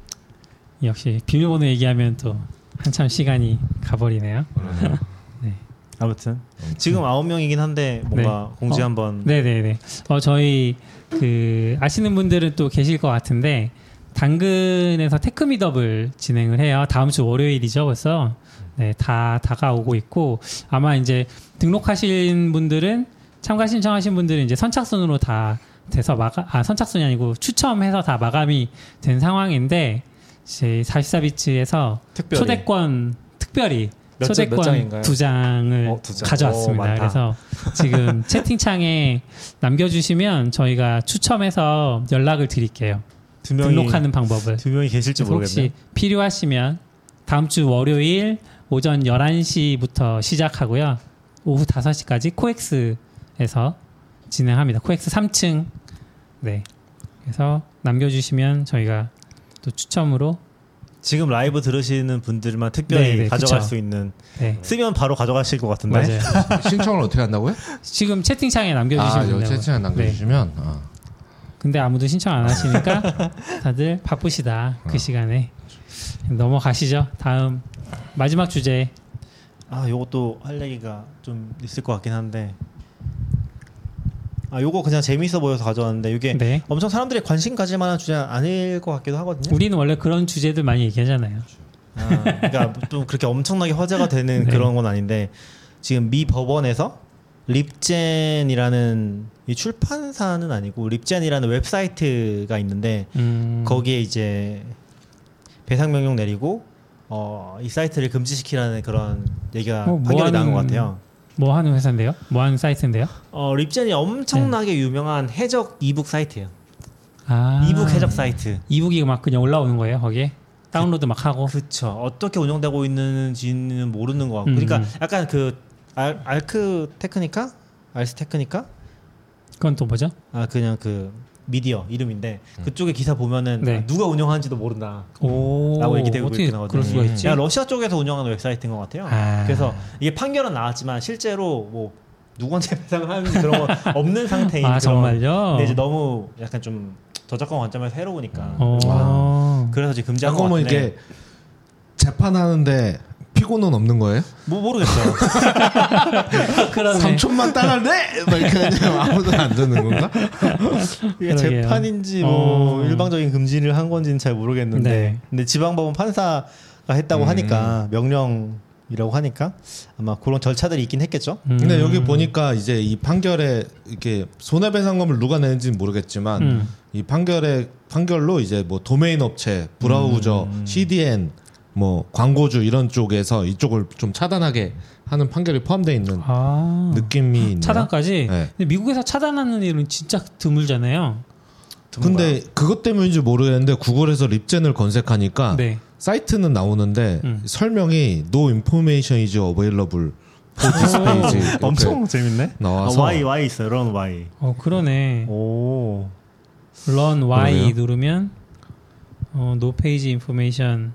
역시 비밀번호 얘기하면 또 한참 시간이 가버리네요. 네. 아무튼 지금 9명이긴 한데 뭔가 공지 한번. 네네네. 저희 그 아시는 분들은 또 계실 것 같은데 당근에서 테크미더블 진행을 해요. 다음 주 월요일이죠, 벌써. 네, 다 다가오고 있고 아마 이제 등록하신 분들은 참가 신청하신 분들은 이제 선착순으로 다 돼서 선착순이 아니고 추첨해서 다 마감이 된 상황인데. 44비츠에서 초대권 특별히 초대권 장인가요? 2장을 가져왔습니다. 그래서 지금 채팅창에 남겨주시면 저희가 추첨해서 연락을 드릴게요. 등록하는 방법을. 2명이 계실지 모르겠네요. 혹시 필요하시면 다음 주 월요일 오전 11시부터 시작하고요. 오후 5시까지 코엑스에서 진행합니다. 코엑스 3층. 네. 그래서 남겨주시면 저희가 또 추첨으로 지금 라이브 들으시는 분들만 특별히 네네, 가져갈 그쵸. 수 있는 쓰면 바로 가져가실 것 같은데. 맞아요. 신청을 어떻게 한다고요? 지금 채팅창에 남겨주시면 돼요. 채팅창에 남겨주시면. 근데 아무도 신청 안 하시니까 다들 바쁘시다. 그 시간에 넘어가시죠. 다음 마지막 주제. 요것도 할 얘기가 좀 있을 것 같긴 한데. 요거 그냥 재미있어 보여서 가져왔는데 이게 엄청 사람들이 관심 가질 만한 주제 아닐 것 같기도 하거든요. 우리는 원래 그런 주제들 많이 얘기하잖아요. 그러니까 좀 그렇게 엄청나게 화제가 되는 그런 건 아닌데 지금 미 법원에서 립젠이라는 이 출판사는 아니고 립젠이라는 웹사이트가 있는데 거기에 이제 배상 명령 내리고 이 사이트를 금지시키라는 그런 얘기가 판결이 나온 것 같아요. 뭐 하는 회사인데요? 뭐 하는 사이트인데요? 립젠이 엄청나게 유명한 해적 이북 사이트예요. 아, 이북 해적 사이트. 이북이 막 그냥 올라오는 거예요, 거기에? 다운로드 막 하고. 그렇죠. 어떻게 운영되고 있는지는 모르는 것 같고. 그러니까 약간 그 알크 테크니카? 알스 테크니카? 그건 또 뭐죠? 아, 그냥 그 미디어 이름인데 그쪽에 기사 보면은 네. 누가 운영하는지도 모른다. 오, 라고 얘기되고 어떻게 있긴 하거든요. 그럴 수가 있지? 러시아 쪽에서 운영하는 웹사이트인 것 같아요. 아. 그래서 이게 판결은 나왔지만 실제로 뭐 누구한테 배상을 하는 그런 거 없는 상태인 아 정말요? 근데 이제 너무 약간 좀 저작권 관점에서 해로우니까 그래서 지금 금지한 거 그러면 같은데 이게 재판하는데 피고는 없는 거예요? 뭐 모르겠어요. 그러네. 3촌만 따라내! 막 이렇게 하면 아무도 안 듣는 건가? 이게 그러게요. 재판인지 뭐 일방적인 금지를 한 건지는 잘 모르겠는데 네. 근데 지방법원 판사가 했다고 하니까 명령이라고 하니까 아마 그런 절차들이 있긴 했겠죠. 근데 여기 보니까 이제 이 판결에 이렇게 손해배상금을 누가 내는지는 모르겠지만 이 판결로 이제 뭐 도메인 업체, 브라우저, CDN, 뭐 광고주 이런 쪽에서 이쪽을 좀 차단하게 하는 판결이 포함되어 있는 느낌이 있네요. 차단까지. 네. 근데 미국에서 차단하는 일은 진짜 드물잖아요. 근데 그것 때문인지 모르겠는데 구글에서 립젠을 검색하니까 네. 사이트는 나오는데 설명이 No information is available for this page 이렇게 엄청 재밌네. 나와서 Y 있어요. run Y. 그러네. 오. Run Y 그러네요. 누르면 No page information.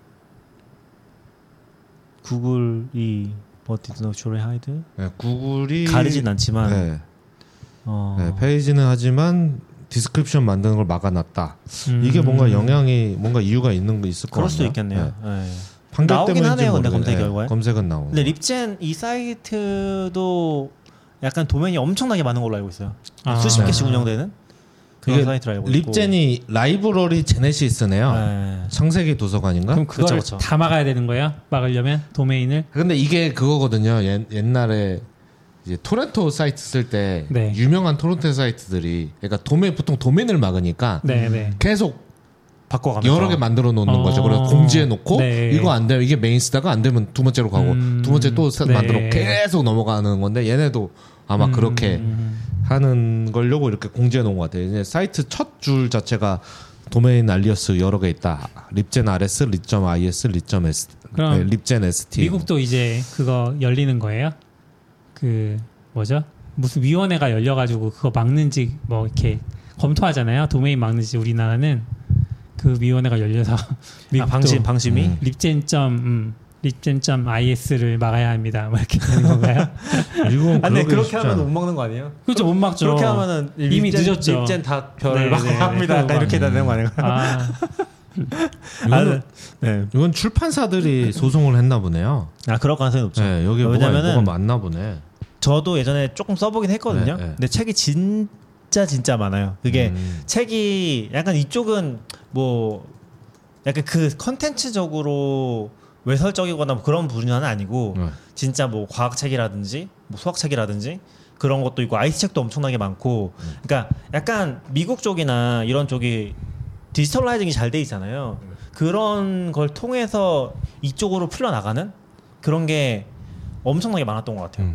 구글이 What did not show hide? 네, 구글이 가리진 않지만 네. 네, 페이지는 하지만 디스크립션 만드는 걸 막아놨다. 이게 뭔가 영향이 뭔가 이유가 있는 거 있을 것 그럴 같아요. 수도 있겠네요. 네. 판결 나오긴 때문인지 하네요. 근데 모르겠네. 검색 결과에. 검색은 나오고. 근데 립젠 이 사이트도 약간 도메인이 엄청나게 많은 걸로 알고 있어요. 수십 개씩 운영되는 그런 이게 사이트로 알고 있고. 립젠이 라이브러리 제네시스네요. 네. 창세기 도서관인가? 그럼 그걸 그쵸. 다 막아야 되는 거야? 막으려면 도메인을? 근데 이게 그거거든요. 옛날에 이제 토렌토 사이트 쓸 때 네. 유명한 토렌토 사이트들이 그러니까 보통 도메인을 막으니까 네. 계속 바꿔가면서 여러 개 만들어 놓는 거죠. 그래서 공지해 놓고 네. 이거 안 되면 이게 메인 스타가 안 되면 두 번째로 가고 두 번째 또 네. 만들어 계속 넘어가는 건데 얘네도 아마 그렇게 하는 걸려고 이렇게 공지해 놓은 것 같아요. 이제 사이트 첫 줄 자체가 도메인 알리어스 여러 개 있다. 립젠 RS, 립점 IS, 립점 S, 그럼 립젠 ST. 미국도 이제 그거 열리는 거예요? 그 뭐죠? 무슨 위원회가 열려가지고 그거 막는지 뭐 이렇게 검토하잖아요. 도메인 막는지 우리나라는 그 위원회가 열려서 미국도 방심이 립젠 IS를 막아야 합니다. 뭐 이렇게 되는 건가요? 미국은 근데 그러기 그렇게 쉽지 하면 않아. 못 먹는 거 아니에요? 그렇죠, 못 막죠. 그렇게 하면은 이미 늦었죠. 립젠 닷별 네, 막아야 네, 합니다. 네. 약간 이렇게 해야 되는 거 아닌가? 이거는, 네. 이건 출판사들이 소송을 했나 보네요. 그럴 가능성이 높죠. 네, 여기 왜냐면은 뭐가 많나 보네. 저도 예전에 조금 써보긴 했거든요. 네, 네. 근데 책이 진짜 많아요. 그게 책이 약간 이쪽은 뭐 약간 그 컨텐츠적으로 외설적이거나 뭐 그런 분야는 아니고 진짜 뭐 과학책이라든지 뭐 수학책이라든지 그런 것도 있고 아이스책도 엄청나게 많고 그러니까 약간 미국 쪽이나 이런 쪽이 디지털라이징이 잘 돼 있잖아요. 그런 걸 통해서 이쪽으로 풀려나가는 그런 게 엄청나게 많았던 것 같아요.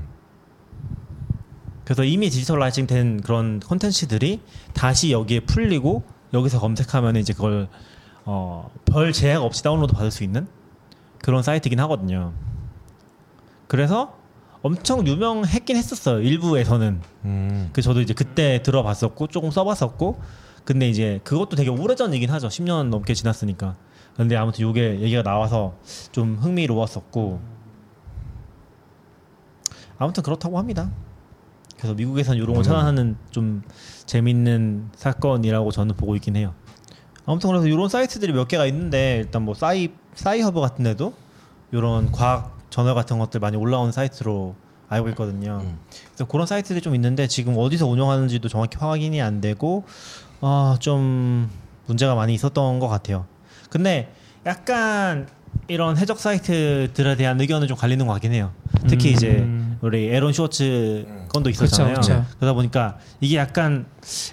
그래서 이미 디지털라이징 된 그런 콘텐츠들이 다시 여기에 풀리고 여기서 검색하면 이제 그걸 별 제약 없이 다운로드 받을 수 있는 그런 사이트이긴 하거든요. 그래서 엄청 유명했긴 했었어요. 일부에서는. 그 저도 이제 그때 들어봤었고 조금 써봤었고 근데 이제 그것도 되게 오래전이긴 하죠. 10년 넘게 지났으니까. 근데 아무튼 이게 얘기가 나와서 좀 흥미로웠었고 아무튼 그렇다고 합니다. 그래서 미국에서는 이런 걸 차단하는 좀 재밌는 사건이라고 저는 보고 있긴 해요. 아무튼 그래서 이런 사이트들이 몇 개가 있는데 일단 뭐 싸이허브 같은 데도 이런 과학 저널 같은 것들 많이 올라오는 사이트로 알고 있거든요. 그래서 그런 사이트들이 좀 있는데 지금 어디서 운영하는지도 정확히 확인이 안 되고 좀 문제가 많이 있었던 것 같아요. 근데 약간 이런 해적 사이트들에 대한 의견은 좀 갈리는 것 같긴 해요. 특히 이제 우리 에론 쇼츠 건도 있었잖아요. 그쵸. 그러다 보니까 이게 약간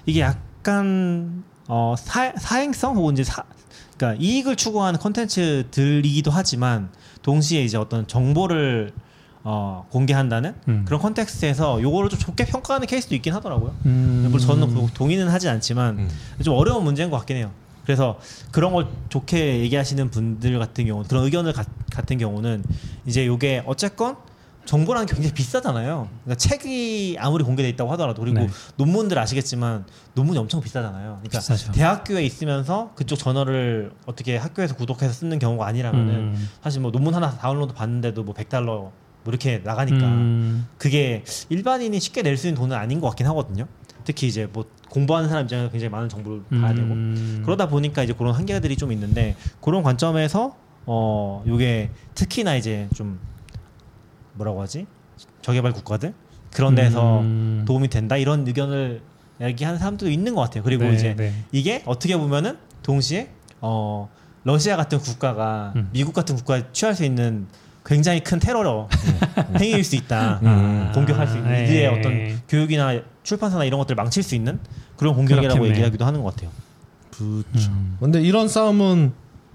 사행성 혹은 이제 그러니까 이익을 추구하는 콘텐츠들이기도 하지만 동시에 이제 어떤 정보를 공개한다는 그런 컨텍스트에서 요거를 좀 좋게 평가하는 케이스도 있긴 하더라고요. 물론 저는 동의는 하지 않지만 좀 어려운 문제인 것 같긴 해요. 그래서 그런 걸 좋게 얘기하시는 분들 같은 경우 그런 의견을 같은 경우는 이제 요게 어쨌건 정보라는 게 굉장히 비싸잖아요. 그러니까 책이 아무리 공개돼 있다고 하더라도 그리고 논문들 아시겠지만 논문이 엄청 비싸잖아요. 그러니까 비싸죠. 대학교에 있으면서 그쪽 저널을 어떻게 학교에서 구독해서 쓰는 경우가 아니라면은 사실 뭐 논문 하나 다운로드 받는데도 뭐 $100 뭐 이렇게 나가니까 그게 일반인이 쉽게 낼 수 있는 돈은 아닌 것 같긴 하거든요. 특히 이제 뭐 공부하는 사람 입장에서 굉장히 많은 정보를 봐야 되고 그러다 보니까 이제 그런 한계들이 좀 있는데 그런 관점에서 요게 특히나 이제 좀 뭐라고 하지 저개발 국가들 그런 데서 도움이 된다 이런 의견을 얘기하는 사람들도 있는 것 같아요. 그리고 네, 이제 네. 이게 어떻게 보면은 동시에 러시아 같은 국가가 미국 같은 국가에 취할 수 있는 굉장히 큰 테러로 행위일 수 있다. 공격할 수 있는 이들의 어떤 교육이나 출판사나 이런 것들을 망칠 수 있는 그런 공격이라고 그렇겠네. 얘기하기도 하는 것 같아요. 그렇죠. 근데 이런 싸움은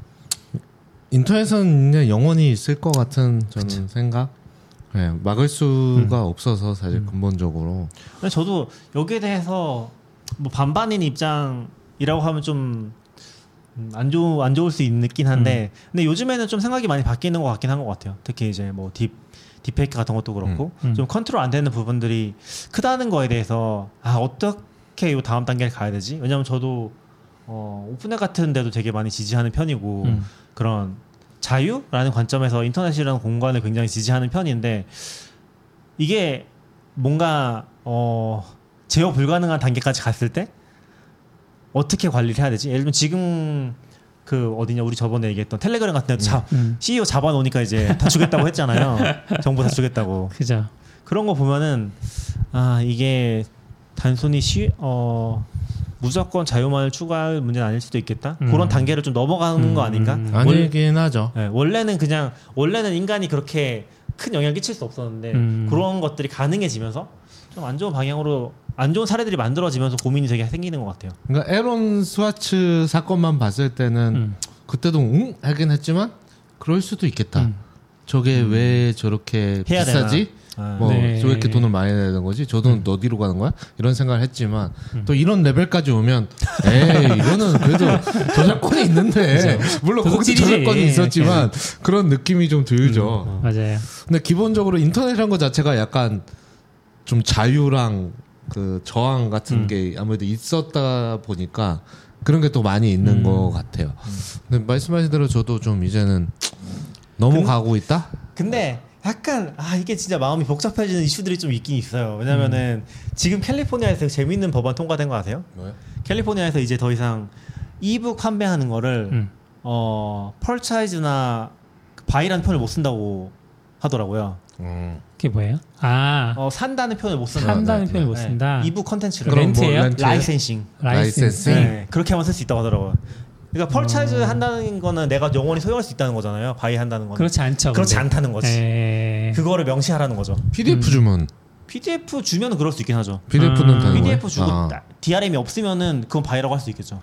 인터넷은 그냥 영원히 있을 것 같은 저는 생각. 네, 막을 수가 없어서 사실 근본적으로. 근데 저도 여기에 대해서 뭐 반반인 입장이라고 하면 좀 안 좋을 수 있긴 한데 근데 요즘에는 좀 생각이 많이 바뀌는 것 같긴 한 것 같아요. 특히 이제 뭐 딥페이크 같은 것도 그렇고 좀 컨트롤 안 되는 부분들이 크다는 거에 대해서 어떻게 요 다음 단계를 가야 되지? 왜냐면 저도 오픈앱 같은 데도 되게 많이 지지하는 편이고 그런 자유라는 관점에서 인터넷이라는 공간을 굉장히 지지하는 편인데 이게 뭔가 제어 불가능한 단계까지 갔을 때 어떻게 관리를 해야 되지? 예를 들면 지금 그 어디냐 우리 저번에 얘기했던 텔레그램 같은 데도 CEO 잡아놓으니까 이제 다 주겠다고 했잖아요. 정보 다 주겠다고. 그죠. 그런 거 보면은 이게 단순히 무조건 자유만을 추구할 문제는 아닐 수도 있겠다. 그런 단계를 좀 넘어가는 거 아닌가? 아니긴 하죠. 네, 원래는 인간이 그렇게 큰 영향을 끼칠 수 없었는데 그런 것들이 가능해지면서 좀 안 좋은 방향으로 안 좋은 사례들이 만들어지면서 고민이 되게 생기는 것 같아요. 그러니까 에론 스와츠 사건만 봤을 때는 그때도 하긴 했지만 그럴 수도 있겠다. 저게 왜 저렇게 해야 비싸지? 뭐 네. 왜 이렇게 돈을 많이 내야 되는 거지? 저 돈은 어디로 가는 거야? 이런 생각을 했지만 또 이런 레벨까지 오면 이거는 그래도 저작권이 있는데 물론 거기서 도둑질이지. 저작권이 있었지만 그런 느낌이 좀 들죠. 맞아요. 근데 기본적으로 인터넷이란 것 자체가 약간 좀 자유랑 그 저항 같은 게 아무래도 있었다 보니까 그런 게 또 많이 있는 것 같아요. 근데 말씀하신 대로 저도 좀 이제는 넘어가고 있다? 근데 약간 이게 진짜 마음이 복잡해지는 이슈들이 좀 있긴 있어요. 왜냐면은 지금 캘리포니아에서 재밌는 법안 통과된 거 아세요? 뭐요? 캘리포니아에서 이제 더 이상 이북 판매하는 거를 펄차이즈나 바이라는 표현을 못 쓴다고 하더라고요. 그게 뭐예요? 산다는 표현을 못 쓴다. 산다는 표현을 못 쓴다. 이북 컨텐츠를 그럼 뭐 렌트예요? 렌트? 라이센싱. 라이센스. 네, 그렇게만 쓸 수 있다고 하더라고요. 그러니까 펄차이즈 한다는 거는 내가 영원히 소유할 수 있다는 거잖아요. 바이 한다는 거는. 그렇지 않죠. 그렇지 근데. 않다는 거지. 에... 그거를 명시하라는 거죠. PDF 주면 PDF 주면은 그럴 수 있긴 하죠. PDF는 되는 PDF 거예요? 주고 DRM이 없으면은 그건 바이라고 할 수 있겠죠.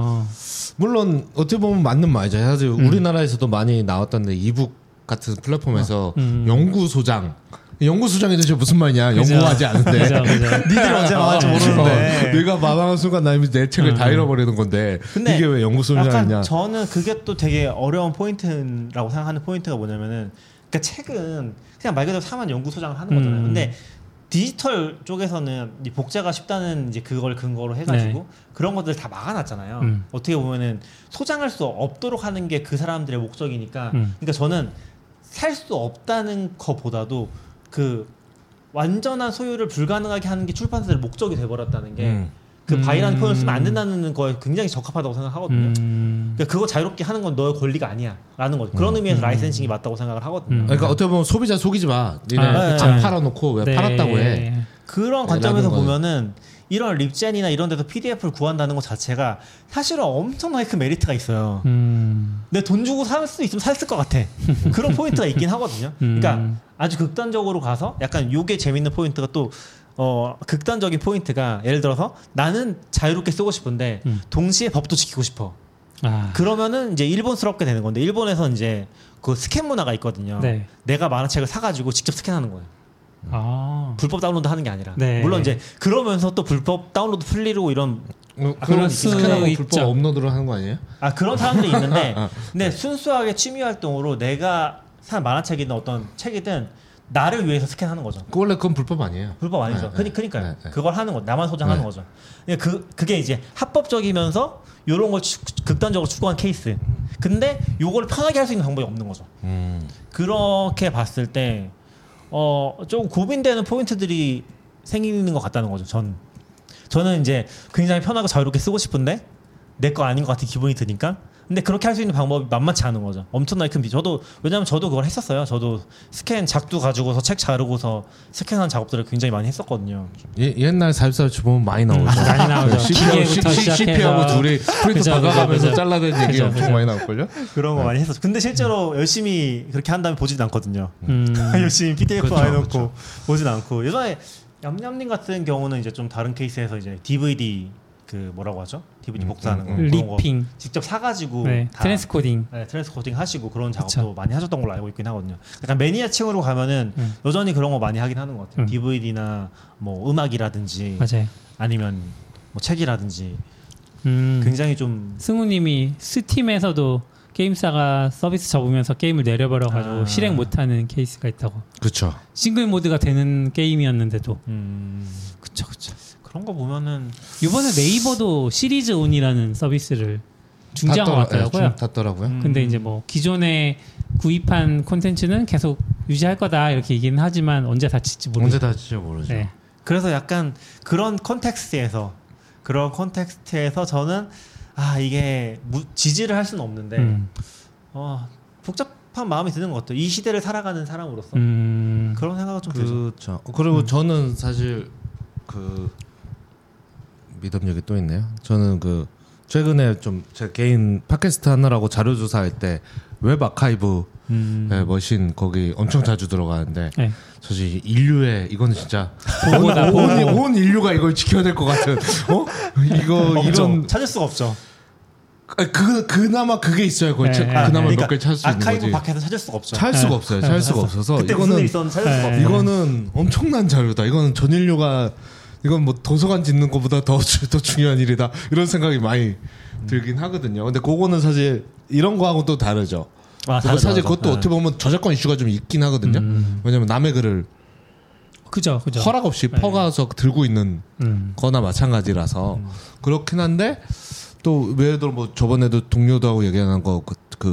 물론 어떻게 보면 맞는 말이죠. 사실 우리나라에서도 많이 나왔던데 이북 같은 플랫폼에서 연구소장 연구소장이 도대체 무슨 말이냐? 그죠. 연구하지 않은데 니들이 언제 망할지 모르는데. 내가 망하는 순간 나 이미 내 책을 다 잃어버리는 건데 근데 이게 왜 연구소장이냐? 약간 저는 그게 또 되게 어려운 포인트라고 생각하는 포인트가 뭐냐면은 그러니까 책은 그냥 말 그대로 사만 연구소장을 하는 거잖아요. 근데 디지털 쪽에서는 이 복제가 쉽다는 이제 그걸 근거로 해가지고 네. 그런 것들 다 막아놨잖아요. 어떻게 보면은 소장할 수 없도록 하는 게 그 사람들의 목적이니까. 그러니까 저는 살 수 없다는 것보다도 그 완전한 소유를 불가능하게 하는 게 출판사의 목적이 돼버렸다는 게 그 바이라는 표현을 쓰면 안 된다는 거에 굉장히 적합하다고 생각하거든요. 그러니까 그거 자유롭게 하는 건 너의 권리가 아니야라는 거죠. 그런 의미에서 라이센싱이 맞다고 생각을 하거든요. 그러니까 어떻게 보면 소비자 속이지 마. 니네 네. 잘 팔아놓고 왜 네. 팔았다고 해? 그런 관점에서 보면은 이런 립젠이나 이런 데서 PDF를 구한다는 것 자체가 사실은 엄청나게 큰 메리트가 있어요. 내 돈 주고 살 수 있으면 샀을 것 같아. 그런 포인트가 있긴 하거든요. 그러니까 아주 극단적으로 가서 약간 요게 재밌는 포인트가 또 극단적인 포인트가 예를 들어서 나는 자유롭게 쓰고 싶은데 동시에 법도 지키고 싶어. 그러면은 이제 일본스럽게 되는 건데 일본에서 이제 그 스캔 문화가 있거든요. 네. 내가 만화책을 사가지고 직접 스캔하는 거예요. 불법 다운로드 하는 게 아니라. 네. 물론 이제 그러면서 또 불법 다운로드 풀리고 이런 그런 수 스캔하고 있죠. 불법 업로드를 하는 거 아니에요? 그런 사람들이 있는데 근데 순수하게 취미 활동으로 내가 산 만화책이든 어떤 책이든 나를 위해서 스캔하는 거죠. 원래 그건 불법 아니에요. 불법 아니죠. 그러니까요. 네, 네. 그걸 하는 거, 나만 소장하는 거죠. 그게 이제 합법적이면서 이런 걸 극단적으로 추구한 케이스. 근데 요걸 편하게 할 수 있는 방법이 없는 거죠. 그렇게 봤을 때 좀 고민되는 포인트들이 생기는 것 같다는 거죠. 저는 이제 굉장히 편하고 자유롭게 쓰고 싶은데 내 거 아닌 것 같은 기분이 드니까. 근데 그렇게 할 수 있는 방법이 만만치 않은 거죠. 엄청나게 큰 왜냐면 저도 그걸 했었어요. 저도 스캔 작두 가지고서 책 자르고서 스캔한 작업들을 굉장히 많이 했었거든요. 옛날 사입사이트 보면 많이 나오죠. 많이 나오죠. CP하고 둘이 프린트 박아가면서 잘라낸 얘기 엄청 많이 나올걸요? 그런 거 많이 했었죠. 근데 실제로 열심히 그렇게 한 다음에 보진 않거든요. 열심히 PDF 많이 넣고 보진 않고. 예전에 얌얌님 같은 경우는 이제 좀 다른 케이스에서 이제 DVD 뭐라고 하죠? DVD 복사하는 거, 리핑 직접 사가지고 트랜스코딩, 트랜스코딩 하시고 그런 작업도 많이 하셨던 걸로 알고 있긴 하거든요. 약간 매니아층으로 가면은 여전히 그런 거 많이 하긴 하는 것 같아요. DVD나 뭐 음악이라든지, 맞아요. 아니면 뭐 책이라든지 굉장히 좀. 승우님이 스팀에서도 게임사가 서비스 접으면서 게임을 내려버려가지고 실행 못하는 케이스가 있다고. 그렇죠. 싱글 모드가 되는 게임이었는데도. 그쵸. 그런 거 보면은 이번에 네이버도 시리즈 온이라는 서비스를 중지한것 같더라고요. 근데 이제 뭐 기존에 구입한 콘텐츠는 계속 유지할 거다 이렇게 얘기는 하지만 언제 닫힐지 모르죠. 네. 그래서 약간 그런 컨텍스트에서 저는 이게 지지를 할 수는 없는데 복잡한 마음이 드는 것 같아요. 이 시대를 살아가는 사람으로서 그런 생각이 좀 들죠. 그렇죠. 그리고 저는 사실 믿음력이 또 있네요. 저는 최근에 좀 제 개인 팟캐스트 하느라고 자료 조사할 때 웹 아카이브 머신 거기 엄청 자주 들어가는데 사실 인류의 이거는 진짜 온 인류가 이걸 지켜야 될 것 같은 이런 찾을 수가 없죠. 그나마 그게 있어야 그나마 몇 개 찾을 수 있는 거지. 아카이브 밖에서 찾을 수가 없죠. 찾을 수가 없어요. 찾을 수가 없어서 그때 무슨 일이 있었는지 찾을 수가 없어요. 이거는 엄청난 자료다. 이거는 전 인류가 이건 뭐 도서관 짓는 것보다 더 중요한 일이다. 이런 생각이 많이 들긴 하거든요. 근데 그거는 사실 이런 거하고 또 다르죠. 사실 그것도 어떻게 보면 저작권 이슈가 좀 있긴 하거든요. 왜냐면 남의 글을 그죠. 허락 없이 퍼가서 들고 있는 거나 마찬가지라서 그렇긴 한데 또 예를 뭐 저번에도 동료들하고 얘기하는 거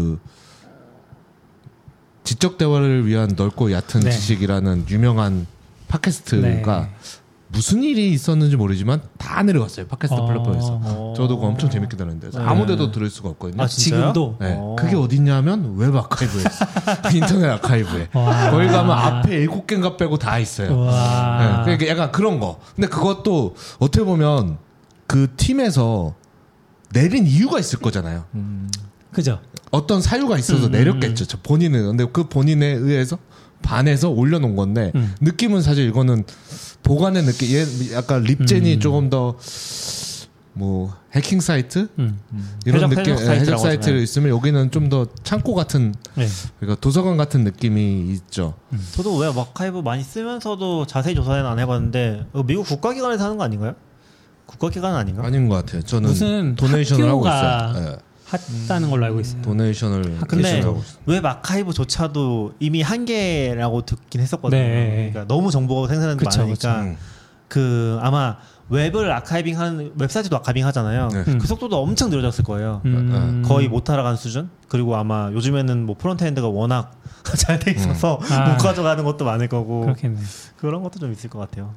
지적 대화를 위한 넓고 얕은 지식이라는 유명한 팟캐스트가 무슨 일이 있었는지 모르지만 다 내려갔어요. 팟캐스트 플랫폼에서. 저도 그거 엄청 재밌게 들었는데 아무데도 들을 수가 없거든요. 지금도? 네. 그게 어딨냐면 웹 아카이브에서 인터넷 아카이브에 거기 가면 앞에 7개인가 빼고 다 있어요. 네. 그러니까 약간 그런 거. 근데 그것도 어떻게 보면 그 팀에서 내린 이유가 있을 거잖아요. 그죠. 어떤 사유가 있어서 내렸겠죠. 본인은. 근데 그 본인에 의해서 반해서 올려놓은 건데 느낌은 사실 이거는 보관의 느낌. 약간 립젠이 조금 더 뭐 해킹 사이트 이런 느낌, 해적 사이트를 있으면 여기는 좀 더 창고 같은, 그러니까 도서관 같은 느낌이 있죠. 저도 왜 아카이브 많이 쓰면서도 자세히 조사는 안 해봤는데 미국 국가기관에서 하는 거 아닌가요? 국가기관은 아닌가? 아닌 것 같아요. 저는 무슨 도네이션을 하고 있어요. 했다는 걸로 알고 있어요. 도네이션을 근데 웹 아카이브조차도 이미 한계라고 듣긴 했었거든요. 그러니까 너무 정보가 생산하는 게 많으니까 아마 웹을 아카이빙하는 웹사이트도 아카이빙 하잖아요. 그 속도도 엄청 느려졌을 거예요. 거의 못 따라가는 수준. 그리고 아마 요즘에는 뭐 프론트엔드가 워낙 잘 돼 있어서 못 가져가는 것도 많을 거고. 그렇겠네. 그런 것도 좀 있을 것 같아요.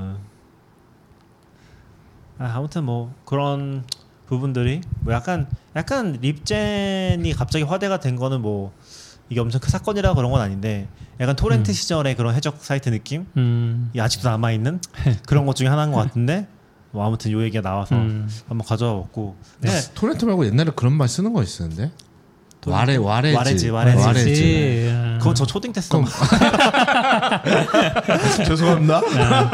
아무튼 뭐 그런 부분들이 뭐 약간 립젠이 갑자기 화제가 된 거는 뭐 이게 엄청 큰 사건이라 그런 건 아닌데 약간 토렌트 시절의 그런 해적 사이트 느낌 이 아직도 남아 있는 그런 것 중에 하나인 것 같은데 뭐 아무튼 요 얘기가 나와서 한번 가져와 봤고. 토렌트 말고 옛날에 그런 말 쓰는 거 있었는데 와레지. 그건 저 초딩 때 쓰던 죄송합니다.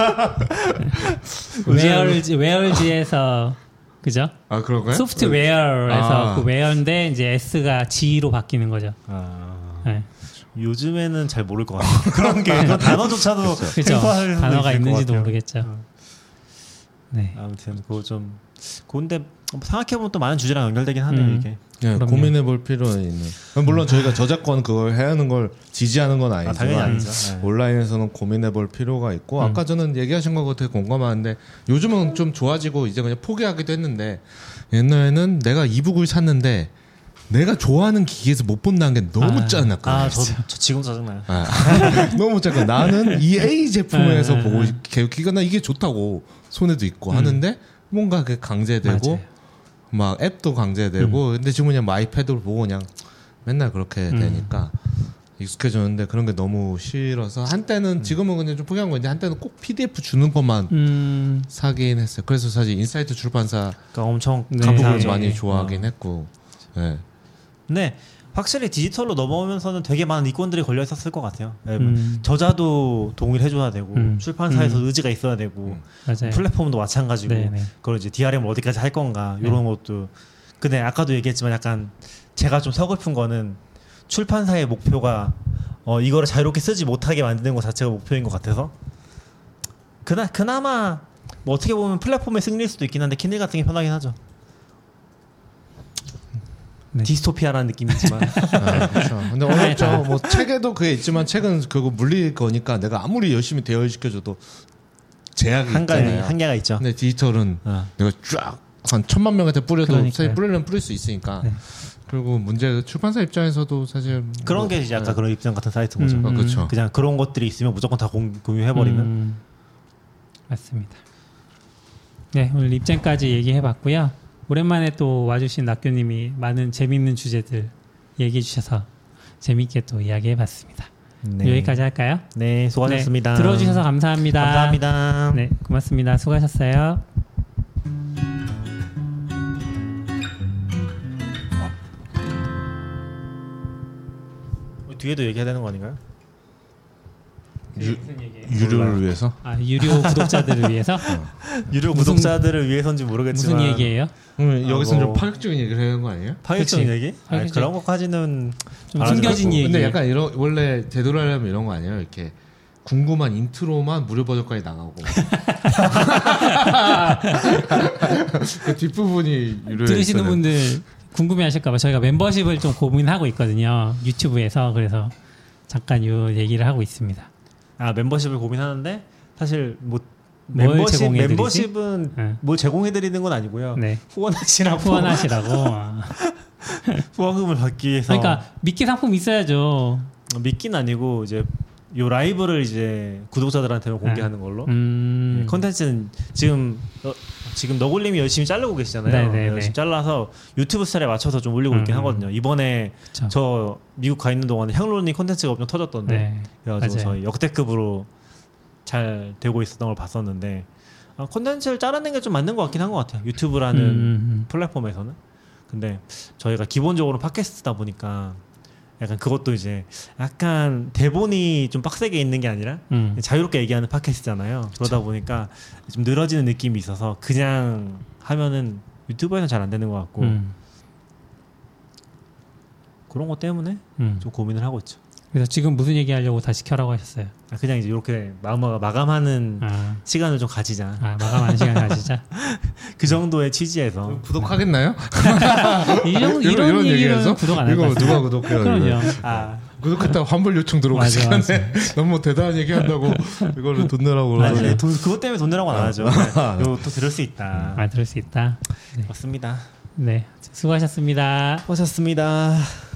웨얼지에서 그죠? 그런가요? 소프트웨어에서 그 웨어인데 이제 S가 G로 바뀌는 거죠. 요즘에는 잘 모를 것 같아요. 그런 게 그런 단어조차도 단어가 있는지도 모르겠죠. 네. 아무튼 그거 좀 그런데 생각해보면 또 많은 주제랑 연결되긴 하네요. 이게. 고민해볼 필요는 있는. 물론 저희가 저작권 그걸 해야 하는 걸 지지하는 건 아니지만 당연히 아니죠. 온라인에서는 고민해볼 필요가 있고 아까 저는 얘기하신 거 되게 공감하는데 요즘은 좀 좋아지고 이제 그냥 포기하기도 했는데 옛날에는 내가 이북을 샀는데 내가 좋아하는 기계에서 못 본다는 게 너무 짜증났거든요. 저 지금 짜증나요. 너무 짜증. 나는 이 A 제품에서 보고 기가 나 이게 좋다고 손에도 있고 하는데 뭔가 그게 강제되고 맞아요. 막 앱도 강제되고 근데 지금 그냥 아이패드로 보고 그냥 맨날 그렇게 되니까 익숙해졌는데 그런 게 너무 싫어서 한때는 지금은 그냥 좀 포기한 건데 한때는 꼭 PDF 주는 것만 사긴 했어요. 그래서 사실 인사이트 출판사 그러니까 엄청 그 부분을 감사하죠. 많이 좋아하긴 했고. 네. 근데 확실히 디지털로 넘어오면서는 되게 많은 이권들이 걸려 있었을 것 같아요. 저자도 동의를 해줘야 되고 출판사에서 의지가 있어야 되고 맞아요. 플랫폼도 마찬가지고 네네. 그걸 이제 DRM을 어디까지 할 건가 이런 것도. 근데 아까도 얘기했지만 약간 제가 좀 서글픈 거는 출판사의 목표가 이거를 자유롭게 쓰지 못하게 만드는 것 자체가 목표인 것 같아서 그나마 뭐 어떻게 보면 플랫폼의 승리일 수도 있긴 한데 킨들 같은 게 편하긴 하죠. 네. 디스토피아라는 느낌이지만 그렇죠. 근데 어렵죠. 뭐 책에도 그게 있지만 책은 그거 물릴 거니까 내가 아무리 열심히 대여시켜줘도 제약이 있잖아요. 한계가 있죠. 근데 디지털은 내가 쫙 한 1000만 명한테 뿌려도 그러니까요. 뿌리려면 뿌릴 수 있으니까. 네. 그리고 문제 출판사 입장에서도 사실 그런 게 이제 약간 그런 입장 같은 사이트인 거죠. 그렇죠. 그냥 그런 것들이 있으면 무조건 다 공유해버리는. 맞습니다. 네, 오늘 입장까지 얘기해봤고요. 오랜만에 또 와주신 낙교님이 많은 재밌는 주제들 얘기해 주셔서 재밌게 또 이야기해봤습니다. 네. 여기까지 할까요? 네, 수고하셨습니다. 네, 들어주셔서 감사합니다. 감사합니다. 네, 고맙습니다. 수고하셨어요. 뒤에도 얘기해야 되는 거 아닌가요? 유료를 위해서? 유료 구독자들을 위해서? 유료 구독자들을 위해서인지 모르겠지만 무슨 얘기예요? 여기서는 좀 뭐 파격적인 얘기를 하는 거 아니에요? 파격적인 그치. 얘기? 파격적인. 그런 것까지는 좀 숨겨진 얘기. 근데 약간 이런 원래 제대로 하려면 이런 거 아니에요? 이렇게 궁금한 인트로만 무료 버전까지 나가고 그 뒷부분이 유료에 들으시는 있어야 분들 궁금해하실까봐 저희가 멤버십을 좀 고민하고 있거든요. 유튜브에서. 그래서 잠깐 이 얘기를 하고 있습니다. 멤버십을 고민하는데 사실 뭐 뭘 제공해드리지? 멤버십은 네. 뭘 제공해드리는 건 아니고요. 네. 후원하시라고 후원금을 받기 위해서. 그러니까 미끼 상품 있어야죠. 미끼는 아니고 이제 요 라이브를 이제 구독자들한테는 공개하는 걸로. 컨텐츠는 지금 너굴님이 열심히 자르고 계시잖아요. 네네네. 열심히 잘라서 유튜브 스타일에 맞춰서 좀 올리고 있긴 하거든요. 이번에 그쵸. 저 미국 가 있는 동안에 향로님 컨텐츠가 엄청 터졌던데 네. 그래가지고 맞아요. 저희 역대급으로 잘 되고 있었던 걸 봤었는데 컨텐츠를 자르는 게 좀 맞는 것 같긴 한 것 같아요. 유튜브라는 플랫폼에서는. 근데 저희가 기본적으로 팟캐스트다 보니까 약간 그것도 이제 약간 대본이 좀 빡세게 있는 게 아니라 자유롭게 얘기하는 팟캐스트잖아요. 그러다 보니까 좀 늘어지는 느낌이 있어서 그냥 하면은 유튜브에서는 잘 안 되는 것 같고 그런 것 때문에 좀 고민을 하고 있죠. 그래서 지금 무슨 얘기 하려고 다시 켜라고 하셨어요? 그냥 이제 이렇게 마감하는 시간을 좀 가지자. 마감하는 시간 가지자. 그 정도의 취지에서. 구독하겠나요? 이런 얘기는 구독 안 할 것 이거 같아요. 누가 구독해요? 그럼요. 구독했다고 환불 요청 들어오기 맞아, 시간에 너무 뭐 대단한 얘기 한다고 이거를 돈 내라고 맞아요. 그러죠. 그것 때문에 돈 내라고 안 하죠. 이거 또 들을 수 있다. 들을 수 있다. 네. 맞습니다. 네, 수고하셨습니다. 수고하셨습니다.